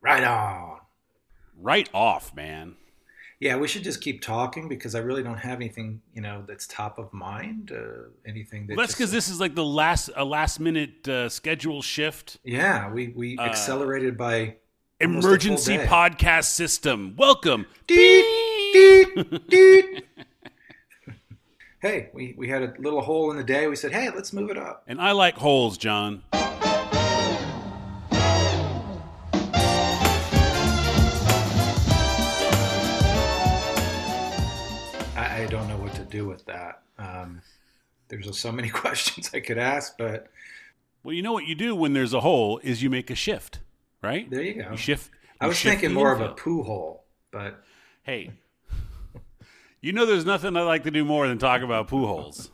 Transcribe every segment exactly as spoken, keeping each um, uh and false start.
Right on. Right off, man. Yeah, we should just keep talking because I really don't have anything, you know, that's top of mind. Uh, anything that Well, that's because just, this is like the last a last minute uh, schedule shift. yeah, we we Uh, accelerated by almost a full Emergency day. podcast system. Welcome. Deet, deet, deet. Hey, we, we had a little hole in the day. We said, hey, let's move it up. And I like holes, John. I, I don't know what to do with that. Um, there's so many questions I could ask, but Well, you know what you do when there's a hole is you make a shift, right? there you go. You shift. I you was shift thinking the more of a info. poo hole, but Hey, you know there's nothing I like to do more than talk about poo holes.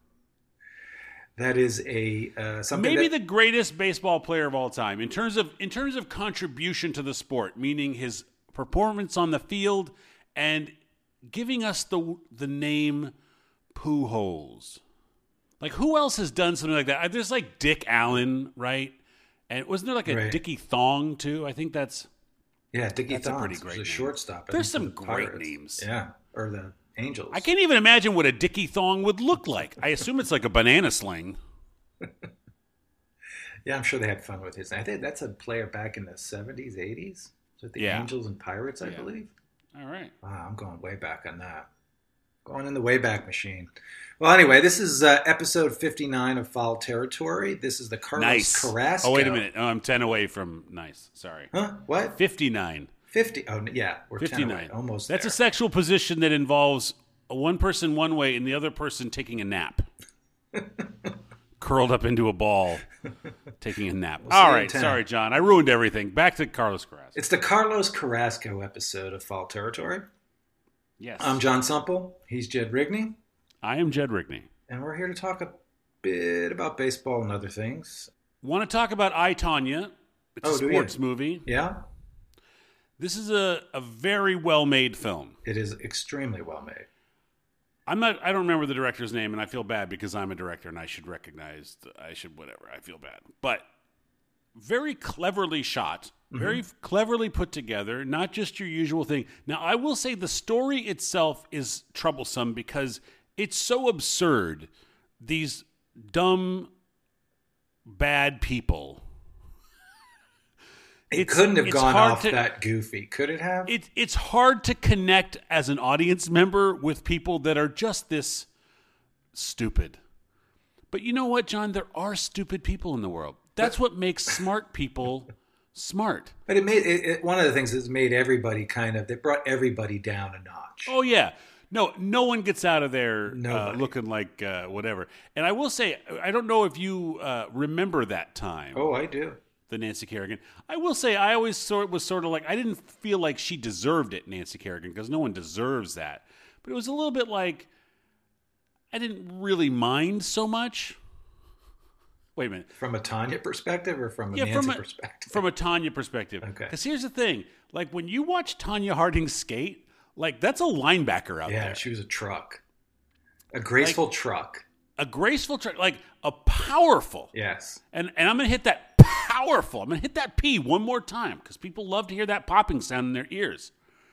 that is a uh, something Maybe that, the greatest baseball player of all time in terms of in terms of contribution to the sport, meaning his performance on the field and giving us the the name Pujols. Like who else has done something like that? There's like Dick Allen, right? And wasn't there like a Right. Dickie Thong too? I think that's yeah, Dickie That's a Thongs pretty was great a name. shortstop. I There's think, some for the great Pirates. names. Yeah, or the Angels. I can't even imagine what a Dickie Thong would look like. I assume it's like a banana sling. Yeah, I'm sure they had fun with his. I think that's a player back in the seventies, eighties with the Yeah. Angels and Pirates, I Yeah. believe. All right. Wow, I'm going way back on that. Going in the Wayback Machine. Well, anyway, this is uh, episode fifty-nine of Foul Territory. This is the Carlos Nice. Carrasco. Oh, wait a minute. Oh, I'm ten away from nice. Sorry. Huh? What? fifty-nine. fifty. Oh, yeah. We're ten fifty-nine. away. Almost That's there. a sexual position that involves one person one way and the other person taking a nap. Curled up into a ball, taking a nap. We'll see All you in right. ten. Sorry, John. I ruined everything. Back to Carlos Carrasco. It's the Carlos Carrasco episode of Foul Territory. Yes. I'm John Sumple. He's Jed Rigney. I am Jed Rigney. And we're here to talk a bit about baseball and other things. Want to talk about I, Tonya? It's Oh, a do you? sports movie. Yeah? This is a, a very well-made film. It is extremely well made. I'm not. I don't remember the director's name, and I feel bad because I'm a director and I should recognize. I should whatever. I feel bad, but very cleverly shot, very Mm-hmm. cleverly put together. Not just your usual thing. Now, I will say the story itself is troublesome because it's so absurd. These dumb, bad people. It It's- couldn't have it's gone hard off to- that goofy. Could it have? It, it's hard to connect as an audience member with people that are just this stupid. But you know what, John? There are stupid people in the world. That's what makes smart people smart. But it made it, it, one of the things that's made everybody kind of, they brought everybody down a notch. Oh, yeah. No, no one gets out of there uh, Nobody. looking like uh, whatever. And I will say, I don't know if you uh, remember that time. Oh, I do. The Nancy Kerrigan. I will say I always sort was sort of like I didn't feel like she deserved it, Nancy Kerrigan, because no one deserves that. But it was a little bit like I didn't really mind so much. Wait a minute. From a Tanya perspective or from a Yeah, Nancy from a perspective? from a Tanya perspective. Okay. Because here's the thing: like when you watch Tanya Harding skate, like that's a linebacker out yeah, there, she was a truck. A graceful truck. a graceful, tra- like a powerful. Yes. And and I'm gonna hit that powerful. I'm gonna hit that P one more time because people love to hear that popping sound in their ears.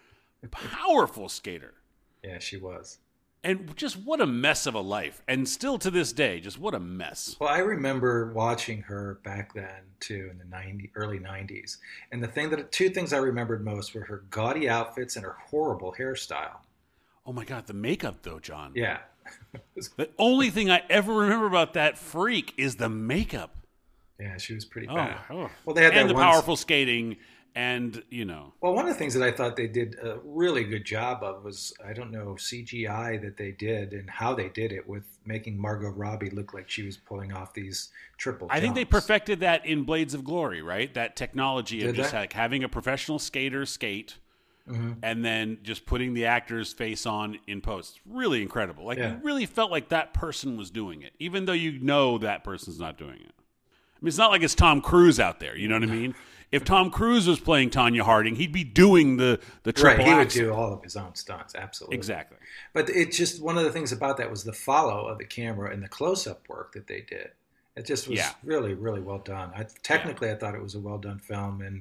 Powerful skater. Yeah, she was. And just what a mess of a life. And still to this day, just what a mess. Well, I remember watching her back then too, in the ninety early nineties. And the thing that two things I remembered most were her gaudy outfits and her horrible hairstyle. Oh my God, the makeup though, John. Yeah. The only thing I ever remember about that freak is the makeup. Yeah, she was pretty Oh, bad. oh. Well, they had and that the one- powerful skating, and you know, Well, one of the things that I thought they did a really good job of was, I don't know, C G I that they did and how they did it with making Margot Robbie look like she was pulling off these triple jumps. I think they perfected that in Blades of Glory, right? That technology of Did just they? like having a professional skater skate. Mm-hmm. And then just putting the actor's face on in post. Really incredible. Like, Yeah. you really felt like that person was doing it, even though you know that person's not doing it. I mean, it's not like it's Tom Cruise out there. You know what I mean? If Tom Cruise was playing Tanya Harding, he'd be doing the, the triple Right, he would axel. do all of his own stunts, absolutely. Exactly. But it's just one of the things about that was the follow of the camera and the close-up work that they did. It just was Yeah. really, really well done. I, technically, I thought it was a well-done film, and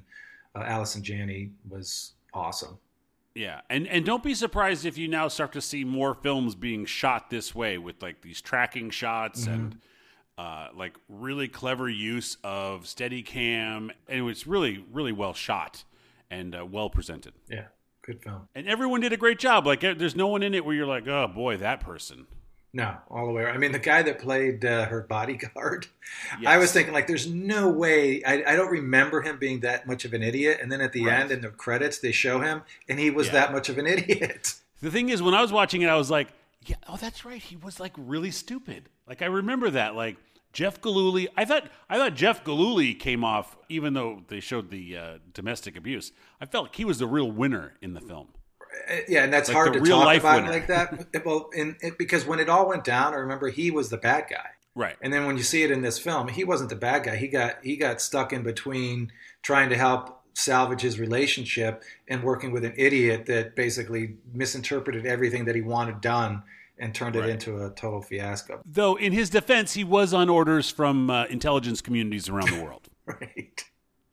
uh, Allison Janney was awesome. Yeah, and and don't be surprised if you now start to see more films being shot this way with like these tracking shots mm-hmm. and uh, like really clever use of Steadicam, and it's really really well shot and uh, well presented. Yeah, good film. And everyone did a great job. Like there's no one in it where you're like, oh boy, that person. No, all the way around. I mean, the guy that played uh, her bodyguard, yes. I was thinking, like, there's no way. I, I don't remember him being that much of an idiot. And then at the right. end, in the credits, they show him, and he was yeah. that much of an idiot. The thing is, when I was watching it, I was like, yeah, oh, that's right. He was, like, really stupid. Like, I remember that. Like, Jeff Gillooly. I thought I thought Jeff Gillooly came off, even though they showed the uh, domestic abuse, I felt like he was the real winner in the film. Yeah, and that's like hard to real talk life about winner. Like that. Well, in, it, because when it all went down, I remember he was the bad guy, right? And then when you see it in this film, he wasn't the bad guy. He got he got stuck in between trying to help salvage his relationship and working with an idiot that basically misinterpreted everything that he wanted done and turned it right. into a total fiasco. Though, in his defense, he was on orders from uh, intelligence communities around the world. Right.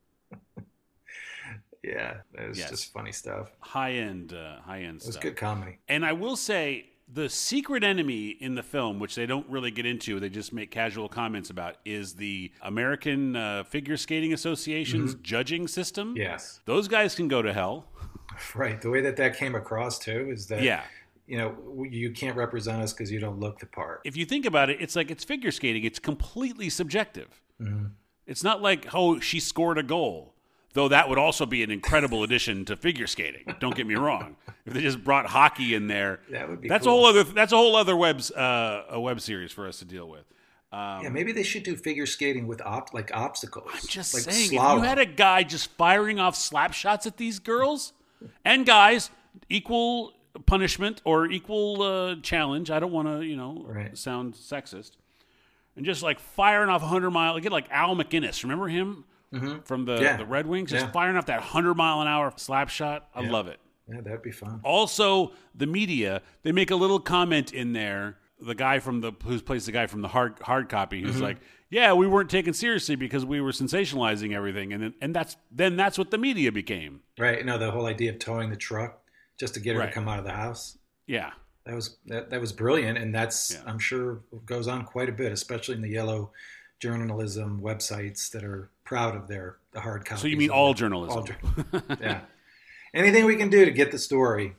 Yeah, it was yes. just funny stuff. High end, uh, high end stuff. It was good comedy. And I will say, the secret enemy in the film, which they don't really get into, they just make casual comments about, is the American uh, Figure Skating Association's mm-hmm. judging system. Yes. Those guys can go to hell. Right. The way that that came across, too, is that, yeah. you know, you can't represent us because you don't look the part. If you think about it, it's like it's figure skating. It's completely subjective. Mm-hmm. It's not like, oh, she scored a goal. Though that would also be an incredible addition to figure skating. Don't get me wrong. If they just brought hockey in there, that would be. That's cool. a whole other. That's a whole other webs uh, a web series for us to deal with. Um, yeah, maybe they should do figure skating with op- like obstacles. I'm just like saying, slalom. If you had a guy just firing off slap shots at these girls and guys, equal punishment or equal uh, challenge. I don't want to, you know, right. sound sexist, and just like firing off a hundred mile. Get like Al McInnes. Remember him? Mm-hmm. From the, yeah. the Red Wings, just yeah. firing off that one hundred mile an hour slap shot. I yeah. love it. Yeah, that'd be fun. Also, the media, they make a little comment in there. The guy from the, who plays the guy from the hard hard copy, who's mm-hmm. like, yeah, we weren't taken seriously because we were sensationalizing everything. And then, and that's, then that's what the media became. Right. No, the whole idea of towing the truck just to get her right. to come out of the house. Yeah. That was, that, that was brilliant. And that's, yeah. I'm sure goes on quite a bit, especially in the yellow journalism websites that are proud of their the hard copies. So you mean all journalism? All journalism. Yeah. Anything we can do to get the story.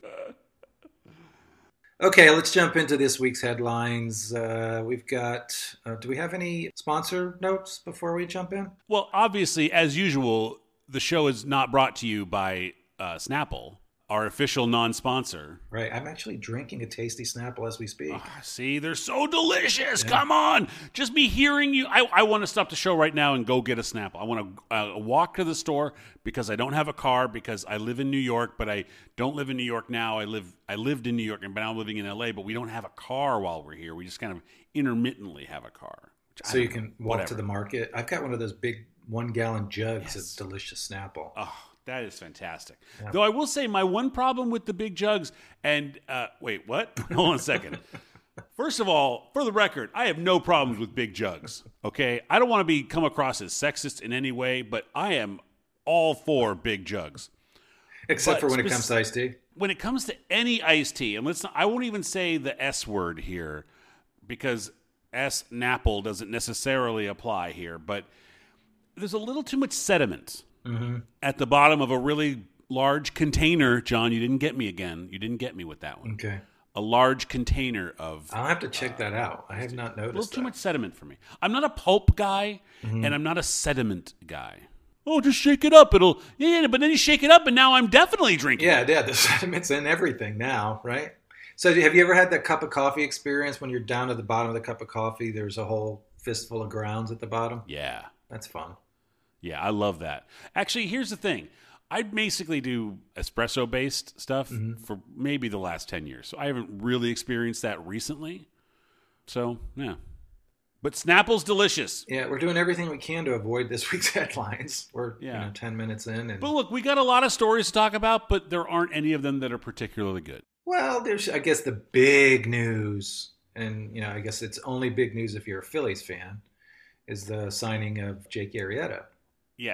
Okay, let's jump into this week's headlines. Uh, we've got, uh, do we have any sponsor notes before we jump in? Well, obviously, as usual, the show is not brought to you by uh, Snapple, our official non-sponsor. Right. I'm actually drinking a tasty Snapple as we speak. Oh, see, they're so delicious. Yeah. Come on. Just me hearing you. I, I want to stop the show right now and go get a Snapple. I want to uh, walk to the store because I don't have a car, because I live in New York, but I don't live in New York now. I live. I lived in New York, and now I'm living in L A, but we don't have a car while we're here. We just kind of intermittently have a car. So you can know, walk whatever. to the market. I've got one of those big one-gallon jugs Yes. of delicious Snapple. Oh, that is fantastic. Yeah. Though I will say my one problem with the big jugs, and uh, wait, what? Hold on a second. First of all, for the record, I have no problems with big jugs, okay? I don't want to be come across as sexist in any way, but I am all for big jugs. Except but for when spec- it comes to iced tea. When it comes to any iced tea, and let's not, I won't even say the S word here because S Napple doesn't necessarily apply here, but there's a little too much sediment. Mm-hmm. At the bottom of a really large container. John, you didn't get me again. You didn't get me with that one. Okay. A large container of... I'll have to check uh, that out. I have not noticed A little that. too much sediment for me. I'm not a pulp guy, mm-hmm. and I'm not a sediment guy. Oh, just shake it up. It'll... Yeah, but then you shake it up, and now I'm definitely drinking Yeah, it. yeah. The sediment's in everything now, right? So have you ever had that cup of coffee experience when you're down at the bottom of the cup of coffee, there's a whole fistful of grounds at the bottom? Yeah. That's fun. Yeah, I love that. Actually, here's the thing. I basically do espresso-based stuff mm-hmm. for maybe the last ten years. So I haven't really experienced that recently. So, yeah. But Snapple's delicious. Yeah, we're doing everything we can to avoid this week's headlines. We're yeah. you know, ten minutes in. And... But look, we got a lot of stories to talk about, but there aren't any of them that are particularly good. Well, there's, I guess, the big news, and, you know, I guess it's only big news if you're a Phillies fan, is the signing of Jake Arrieta. Yes.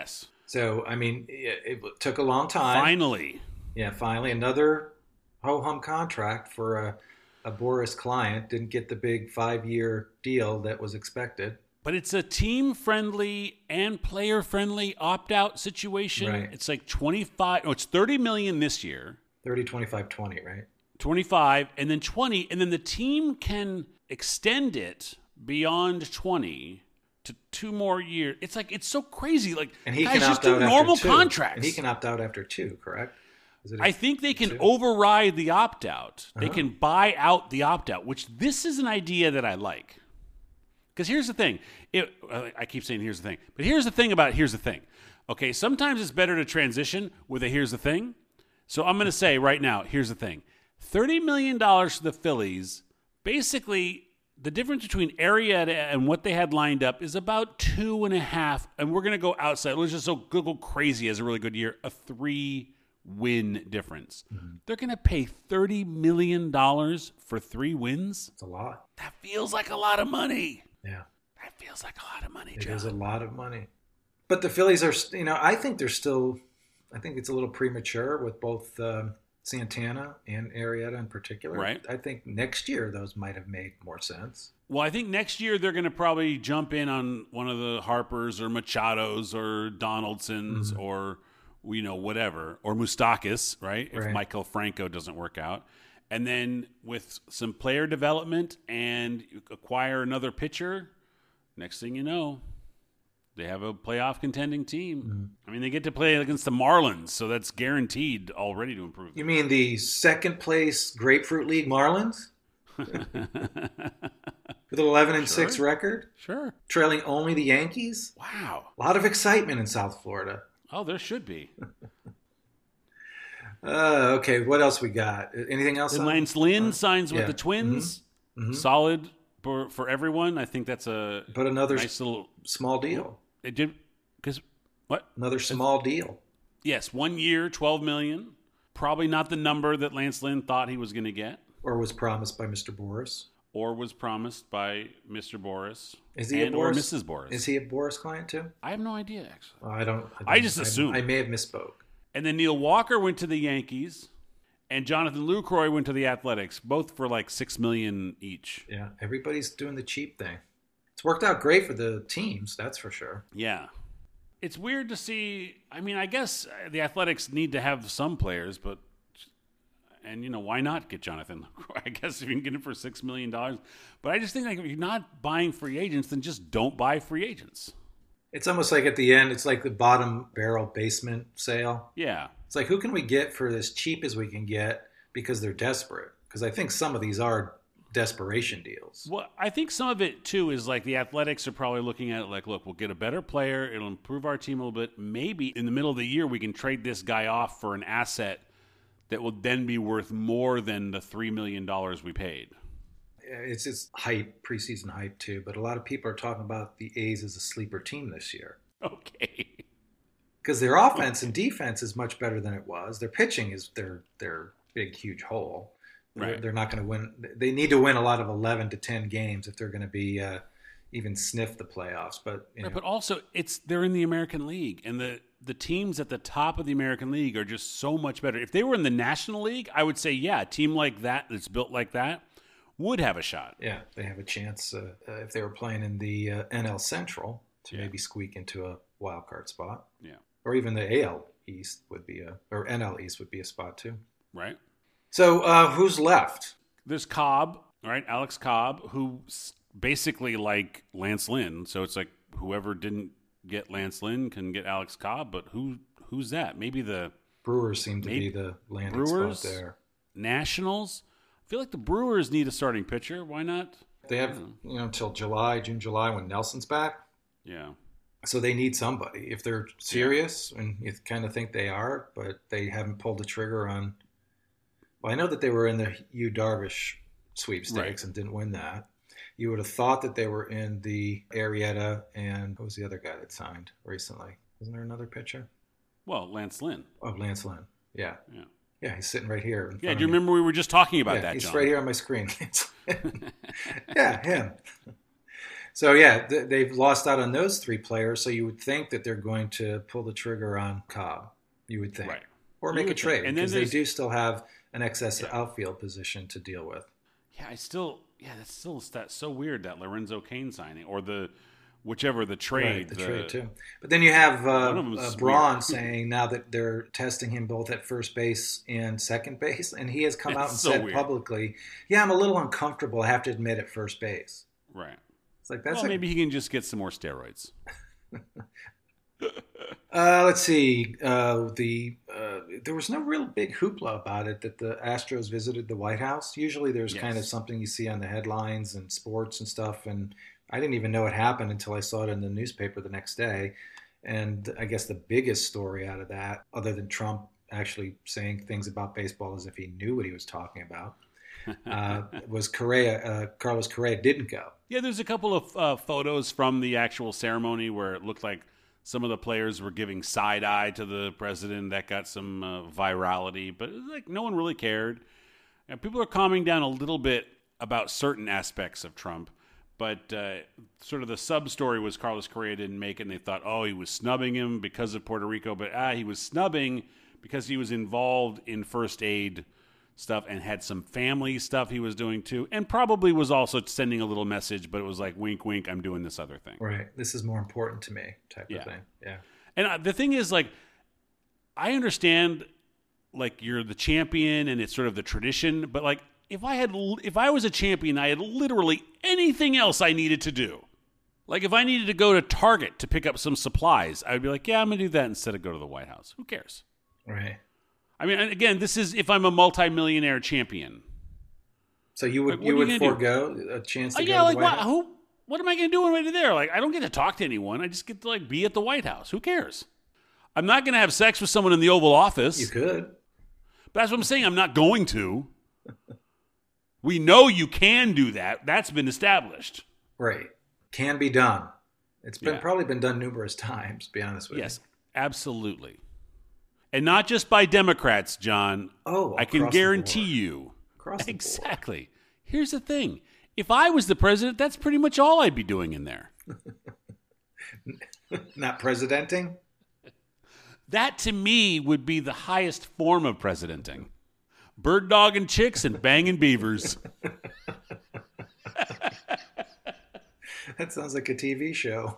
So, I mean, it, it took a long time. Finally. Yeah, finally. Another ho-hum contract for a, a Boris client. Didn't get the big five-year deal that was expected. But it's a team-friendly and player-friendly opt-out situation. Right. It's like twenty-five, oh, it's thirty million dollars this year. thirty, twenty-five, twenty, right? twenty-five, and then twenty, and then the team can extend it beyond twenty to two more years. It's like, it's so crazy. Like, and he guys, can just opt do out normal after two. contracts. And he can opt out after two, correct? Is it I think they can two? override the opt-out. They Uh-huh. can buy out the opt-out, which this is an idea that I like. Because here's the thing. It, I keep saying here's the thing. But here's the thing about here's the thing. Okay, sometimes it's better to transition with a here's the thing. So I'm going to say right now, here's the thing. thirty million dollars to the Phillies, basically the difference between Arrieta and what they had lined up is about two and a half. And we're going to go outside. Let's just so go crazy as a really good year. A three-win difference. Mm-hmm. They're going to pay thirty million dollars for three wins? It's a lot. That feels like a lot of money. Yeah. That feels like a lot of money, It John. is a lot of money. But the Phillies are, you know, I think they're still, I think it's a little premature with both uh, Santana and Arrieta in particular. Right. I think next year those might have made more sense. Well, I think next year they're going to probably jump in on one of the Harpers or Machados or Donaldsons mm-hmm. or, you know, whatever, or Moustakas, right? If right. Michael Franco doesn't work out. And then with some player development and acquire another pitcher, next thing you know, they have a playoff contending team. Mm-hmm. I mean, they get to play against the Marlins, so that's guaranteed already to improve them. You mean the second place Grapefruit League Marlins? With an eleven and six sure. record? Sure. Trailing only the Yankees? Wow. A lot of excitement in South Florida. Oh, there should be. Uh, okay, what else we got? Anything else? And Lance Lynn uh, signs with yeah. the Twins. Mm-hmm. Mm-hmm. Solid for, for everyone. I think that's a but another nice little small deal. They did because what? Another small deal. Yes, one year, twelve million dollars. Probably not the number that Lance Lynn thought he was going to get, or was promised by Mister Boris, or was promised by Mister Boris. Is he and a Boris? Or Missus Boris? Is he a Boris client too? I have no idea actually. Well, I don't. I, don't, I just assumed. I, I may have misspoke. And then Neil Walker went to the Yankees. And Jonathan Lucroy went to the Athletics, both for like six million dollars each. Yeah, everybody's doing the cheap thing. It's worked out great for the teams, that's for sure. Yeah. It's weird to see. I mean, I guess the Athletics need to have some players, but, and, you know, why not get Jonathan Lucroy? I guess if you can get him for six million dollars. But I just think, like, if you're not buying free agents, then just don't buy free agents. It's almost like at the end, it's like the bottom barrel basement sale. Yeah. It's like, who can we get for as cheap as we can get because they're desperate? Because I think some of these are desperation deals. Well, I think some of it, too, is like the Athletics are probably looking at it like, look, we'll get a better player. It'll improve our team a little bit. Maybe in the middle of the year, we can trade this guy off for an asset that will then be worth more than the three million dollars we paid. It's just hype, preseason hype, too. But a lot of people are talking about the A's as a sleeper team this year. Okay. Because their offense and defense is much better than it was. Their pitching is their their big, huge hole. Right. They're, they're not going to win. They need to win a lot of eleven to ten games if they're going to be uh, even sniff the playoffs. But you know. Right, but also, it's they're in the American League, and the, the teams at the top of the American League are just so much better. If they were in the National League, I would say, yeah, a team like that that's built like that would have a shot. Yeah, they have a chance uh, uh, if they were playing in the uh, N L Central to yeah. maybe squeak into a wild card spot. Yeah. Or even the A L East would be a, or N L East would be a spot too. Right. So uh, who's left? There's Cobb, right? Alex Cobb, who's basically like Lance Lynn. So it's like whoever didn't get Lance Lynn can get Alex Cobb, but who who's that? Maybe the Brewers seem to maybe be the landing Brewers, spot there. Nationals. I feel like the Brewers need a starting pitcher. Why not? They have you know until July, June, July when Nelson's back. Yeah. So they need somebody if they're serious, yeah. and you kind of think they are, but they haven't pulled the trigger on. Well, I know that they were in the Yu Darvish sweepstakes right. and didn't win that. You would have thought that they were in the Arrieta and who was the other guy that signed recently? Wasn't there another pitcher? Well, Lance Lynn. Oh, Lance Lynn. Yeah. Yeah. Yeah, he's sitting right here. In yeah, front do you of me. remember we were just talking about yeah, that, he's John? right here on my screen. Yeah, him. So yeah, th- they've lost out on those three players. So you would think that they're going to pull the trigger on Cobb. You would think, Right. or You make a would trade think. And because then they there's- do still have an excess Yeah. outfield position to deal with. Yeah, I still, yeah, that's still that's so weird, that Lorenzo Kane signing, or the whichever the trade, Right, the, trade too. But then you have uh, One of 'em's uh, Braun weird. saying now that they're testing him both at first base and second base, and he has come out It's and so said weird. publicly, "Yeah, I'm a little uncomfortable. I have to admit at first base." right. It's like that's Well, a- maybe he can just get some more steroids. Uh, let's see. Uh, the uh, there was no real big hoopla about it that the Astros visited the White House. Usually, there's Yes. kind of something you see on the headlines and sports and stuff, and I didn't even know it happened until I saw it in the newspaper the next day. And I guess the biggest story out of that, other than Trump actually saying things about baseball as if he knew what he was talking about, uh, was Correa. Uh, Carlos Correa didn't go. Yeah, there's a couple of uh, photos from the actual ceremony where it looked like some of the players were giving side eye to the president. That got some uh, virality, but it was like no one really cared. And people are calming down a little bit about certain aspects of Trump, but uh, sort of the sub story was Carlos Correa didn't make it, and they thought, oh, he was snubbing him because of Puerto Rico, but ah, he was snubbing because he was involved in first aid stuff and had some family stuff he was doing too, and probably was also sending a little message, but it was like, wink, wink, I'm doing this other thing. Right. This is more important to me, type Yeah. of thing. Yeah. And uh, the thing is, like, I understand, like, you're the champion and it's sort of the tradition, but like, if I had, if I was a champion, I had literally anything else I needed to do. Like, if I needed to go to Target to pick up some supplies, I'd be like, yeah, I'm gonna do that instead of go to the White House. Who cares? Right. I mean, and again, this is if I'm a multimillionaire champion. So you would Like, what you are would you gonna forego a chance to Oh, go yeah, to like the White what? House? Who? What am I going to do when I get there? Like, I don't get to talk to anyone. I just get to like be at the White House. Who cares? I'm not going to have sex with someone in the Oval Office. You could. But that's what I'm saying. I'm not going to. We know you can do that. That's been established. Right. Can be done. It's been Yeah. probably been done numerous times, to be honest with Yes, you. absolutely. And not just by Democrats, John. Oh, I can across the guarantee board. you. Across the board. Exactly. Here's the thing. If I was the president, that's pretty much all I'd be doing in there. Not presidenting? That to me would be the highest form of presidenting. Bird dogging chicks and banging beavers. That sounds like a T V show.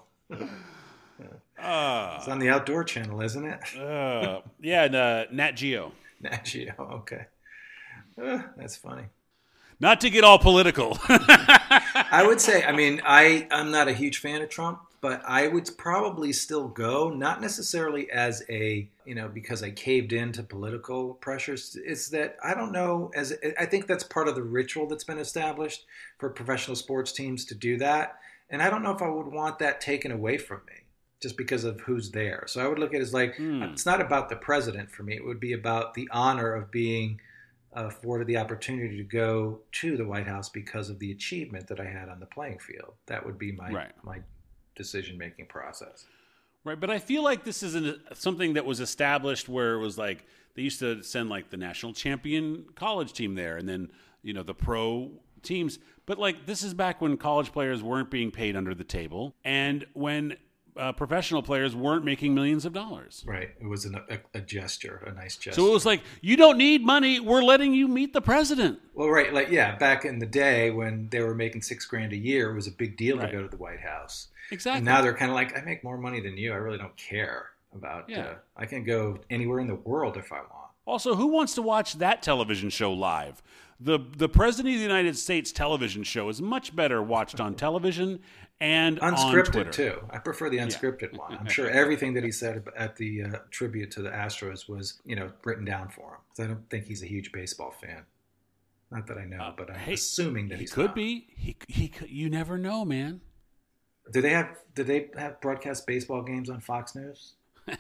Uh, It's on the Outdoor Channel, isn't it? uh, yeah, and, uh, Nat Geo. Nat Geo. Okay. Uh, that's funny. Not to get all political. I would say, I mean, I, I'm not a huge fan of Trump, but I would probably still go, not necessarily as a, you know, because I caved into political pressures. It's that I don't know, as I think that's part of the ritual that's been established for professional sports teams to do that. And I don't know if I would want that taken away from me just because of who's there. So I would look at it as like, Hmm. it's not about the president for me. It would be about the honor of being afforded the opportunity to go to the White House because of the achievement that I had on the playing field. That would be my Right. my decision-making process. Right, but I feel like this isn't something that was established where it was like they used to send like the national champion college team there and then, you know, the pro teams. But like this is back when college players weren't being paid under the table and when uh, professional players weren't making millions of dollars. Right. It was an, a, a gesture, a nice gesture. So it was like, you don't need money. We're letting you meet the president. Well, right. Like, yeah, back in the day when they were making six grand a year, it was a big deal Right. to go to the White House. Exactly. And now they're kind of like, I make more money than you. I really don't care about, Yeah. uh, I can go anywhere in the world if I want. Also, who wants to watch that television show live? The the President of the United States television show is much better watched on television and on Unscripted, Twitter. too. I prefer the unscripted one. I'm sure everything that he said at the uh, tribute to the Astros was, you know, written down for him. 'Cause I don't think he's a huge baseball fan. Not that I know, but I'm hey, assuming that He he's could not. be. He he. could- You never know, man. Do they have? Do they have broadcast baseball games on Fox News?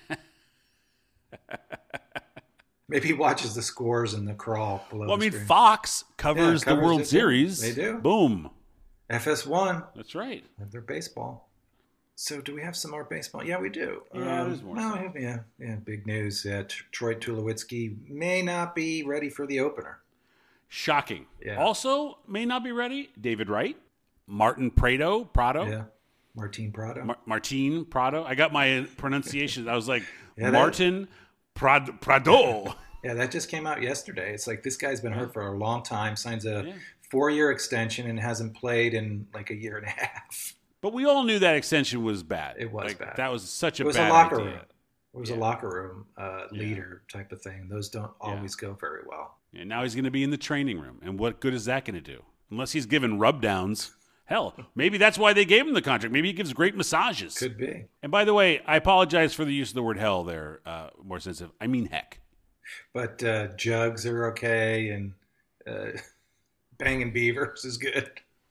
Maybe he watches the scores and the crawl below. Well, I the mean, screen. Fox covers, Yeah, covers the World it, too. Series. They do. Boom. F S one. That's right. Have their baseball. So, do we have some more baseball? Yeah, we do. Yeah, there's more well, stuff. yeah, yeah. Big news. Uh, T- Troy Tulowitzki may not be ready for the opener. Shocking. Yeah. Also, may not be ready. David Wright. Martin Prado, Prado, Yeah, Martin Prado. Mar- Martin Prado. I got my pronunciation. I was like Yeah, that- Martin Prad- Prado. Yeah, that just came out yesterday. It's like this guy's been hurt for a long time, signs a Yeah. four-year extension, and hasn't played in like a year and a half. But we all knew that extension was bad. It was Like, bad. That was such a It was bad a locker idea. room. It was Yeah. a locker room uh, leader type of thing. Those don't always go very well. And now he's going to be in the training room. And what good is that going to do? Unless he's given rub downs. Hell, maybe that's why they gave him the contract. Maybe he gives great massages. Could be. And by the way, I apologize for the use of the word hell there, uh, more sensitive. I mean heck. But uh, jugs are okay, and uh, banging beavers is good.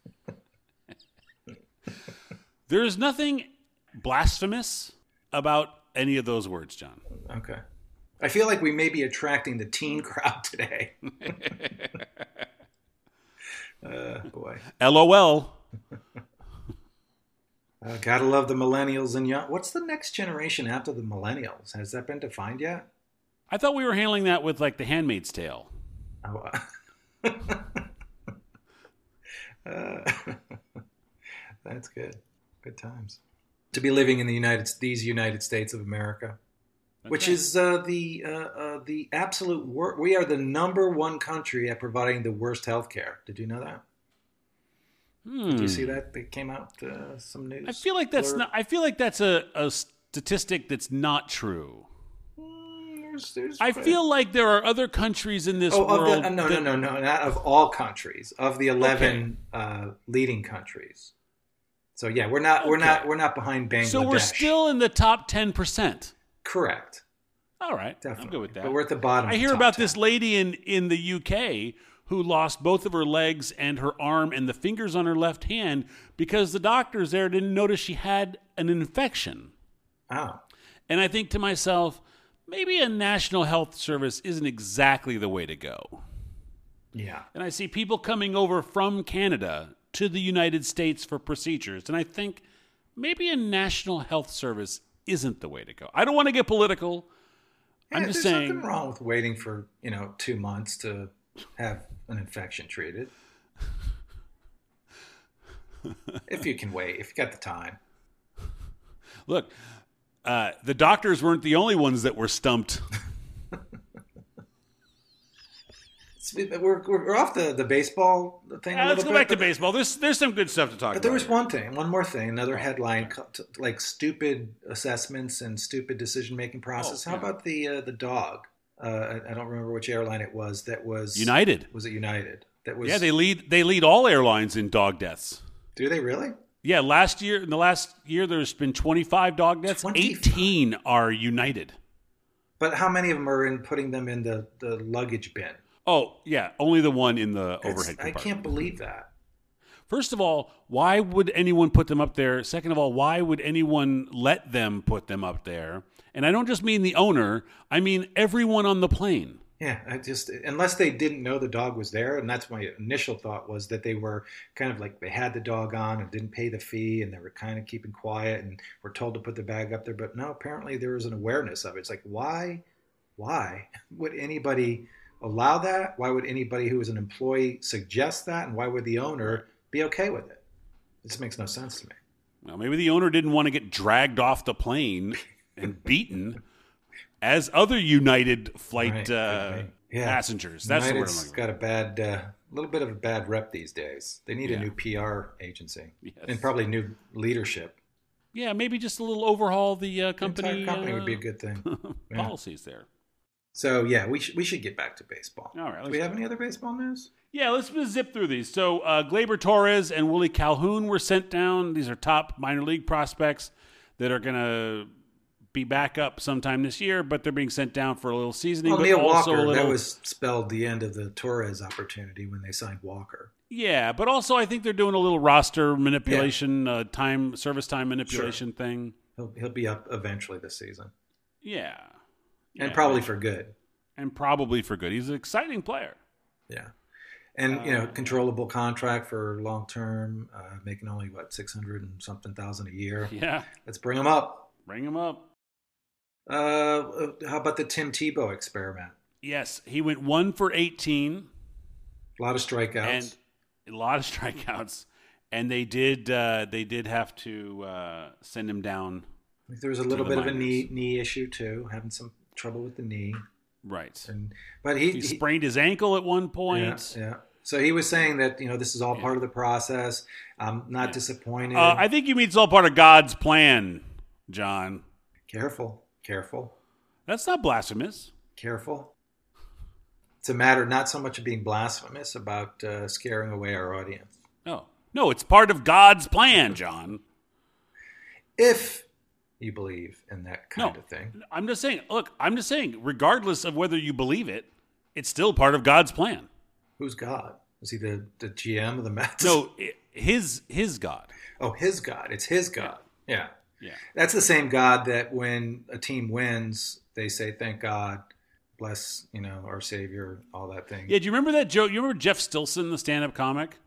There is nothing blasphemous about any of those words, John. Okay. I feel like we may be attracting the teen crowd today. uh, boy. LOL. Uh, gotta love the millennials and young. What's the next generation after the millennials? Has that been defined yet? I thought we were handling that with like The Handmaid's Tale. Oh, uh, uh, that's good. Good times. To be living in the United these United States of America, That's which right. is uh, the uh, uh, the absolute worst. We are the number one country at providing the worst health care. Did you know that? Hmm. Did you see that? That came out uh, some news. I feel like that's blurb? not. I feel like that's a, a statistic that's not true. Mm, there's- there's- I feel like there are other countries in this Oh, of world. the, uh, no, that- no, no, no, not of all countries. Of the eleven uh, leading countries. So yeah, we're not, we're Okay. not, we're not behind Bangladesh. So we're still in the top ten percent. correct. All right, Definitely. I'm good with that. But we're at the bottom. I of the hear top about ten. this lady in, in the U K who lost both of her legs and her arm and the fingers on her left hand because the doctors there didn't notice she had an infection. Oh, And I think to myself, maybe a national health service isn't exactly the way to go. yeah. And I see people coming over from Canada to the United States for procedures. And I think maybe a national health service isn't the way to go. I don't want to get political. I'm Yeah, just there's saying. nothing wrong with waiting for you know two months to have an infection treated. If you can wait, if you got the time. Look, uh, the doctors weren't the only ones that were stumped. We're, we're off the, the baseball thing a Uh, little let's go bit, back to but- baseball. There's there's some good stuff to talk But about. there was here. one thing, one more thing, another headline, co- t- like stupid assessments and stupid decision-making process. Oh, How yeah. about the uh, the dog? Uh, I, I don't remember which airline it was. That was United. Was it United? That was. Yeah, they lead they lead all airlines in dog deaths. do they really? Yeah, last year in the last year there's been twenty-five dog deaths. twenty-five? eighteen are United. But how many of them are in putting them in the, the luggage bin? Oh, yeah, only the one in the It's- overhead I compartment. can't believe that. First of all, why would anyone put them up there? Second of all, why would anyone let them put them up there? And I don't just mean the owner, I mean everyone on the plane. Yeah, I just unless they didn't know the dog was there, and that's my initial thought was that they were kind of like they had the dog on and didn't pay the fee, and they were kind of keeping quiet and were told to put the bag up there. But no, apparently there was an awareness of it. It's like why, why would anybody allow that? Why would anybody who was an employee suggest that? And why would the owner be okay with it? This makes no sense to me. Well, maybe the owner didn't want to get dragged off the plane and beaten as other United flight Right, uh, could be. Yeah. passengers. That's the word I'm United's looking for. got a bad, uh, little bit of a bad rep these days. They need Yeah. a new P R agency Yes. and probably new leadership. Yeah, maybe just a little overhaul the uh, The company, entire company uh, would be a good thing. Yeah. policies there. So yeah, we should we should get back to baseball. All right, Do let's we do have any other baseball news? Yeah, let's just zip through these. So uh, Gleyber Torres and Willie Calhoun were sent down. These are top minor league prospects that are going to be back up sometime this year, but they're being sent down for a little seasoning. Well, but Neil also Walker, a little, that was spelled the end of the Torres opportunity when they signed Walker. yeah, but also I think they're doing a little roster manipulation, uh, time service time manipulation thing. He'll he'll be up eventually this season, Yeah, and Yeah, probably for good. and probably for good. He's an exciting player. Yeah, and you know, Uh, controllable contract for long term, uh, making only what six hundred and something thousand a year. Yeah, Let's bring him up. bring him up. Uh, how about the Tim Tebow experiment? Yes, he went one for eighteen. A lot of strikeouts. And a lot of strikeouts. and they did uh, they did have to uh, send him down. There was a little bit of a knee knee issue too, having some trouble with the knee. Right. And but he, he he sprained his ankle at one point. Yeah. yeah. So he was saying that, you know, this is all yeah. part of the process. I'm not yeah. disappointed. Uh, I think you mean it's all part of God's plan, John. Careful, careful. That's not blasphemous. Careful. It's a matter not so much of being blasphemous about uh, scaring away our audience. No, no, it's part of God's plan, John. If you believe in that kind no, of thing. I'm just saying, look, I'm just saying, regardless of whether you believe it, it's still part of God's plan. Who's God? Is he the, the G M of the Mets? No, his his God. Oh, his God. It's his God. Yeah. yeah. Yeah. That's the same God that when a team wins, they say, thank God, bless, you know, our Savior, all that thing. Yeah, do you remember that joke? You remember Jeff Stilson, the stand-up comic?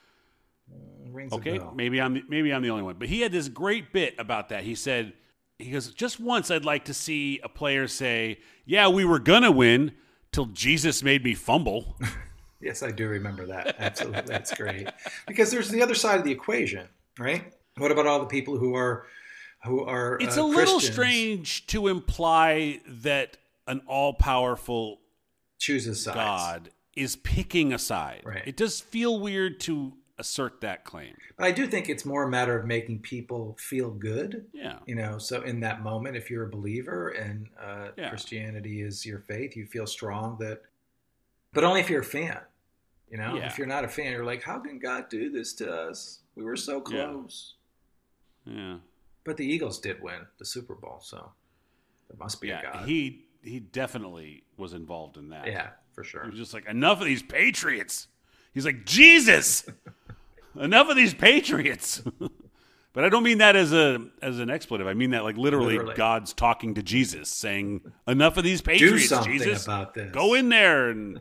Uh, rings okay, a bell. maybe I'm the, maybe I'm the only one. But he had this great bit about that. He said, he goes, just once I'd like to see a player say, yeah, we were going to win till Jesus made me fumble. Yes, I do remember that. Absolutely. That's great. Because there's the other side of the equation, right? What about all the people who are who are It's uh, a little Christians? strange to imply that an all-powerful chooses sides. God is picking a side. Right. It does feel weird to assert that claim. But I do think it's more a matter of making people feel good. Yeah. You know, so in that moment, if you're a believer and uh, yeah. Christianity is your faith, you feel strong that, but only if you're a fan. You know, yeah. if you're not a fan, you're like, how can God do this to us? We were so close. Yeah. yeah. But the Eagles did win the Super Bowl, so there must be yeah, a God. He he definitely was involved in that. Yeah, for sure. He was just like, enough of these Patriots. He's like, Jesus, enough of these Patriots. But I don't mean that as a as an expletive. I mean that like literally, literally. God's talking to Jesus, saying, enough of these Patriots, Do something Jesus. about this. Go in there and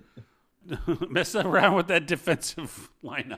mess around with that defensive lineup.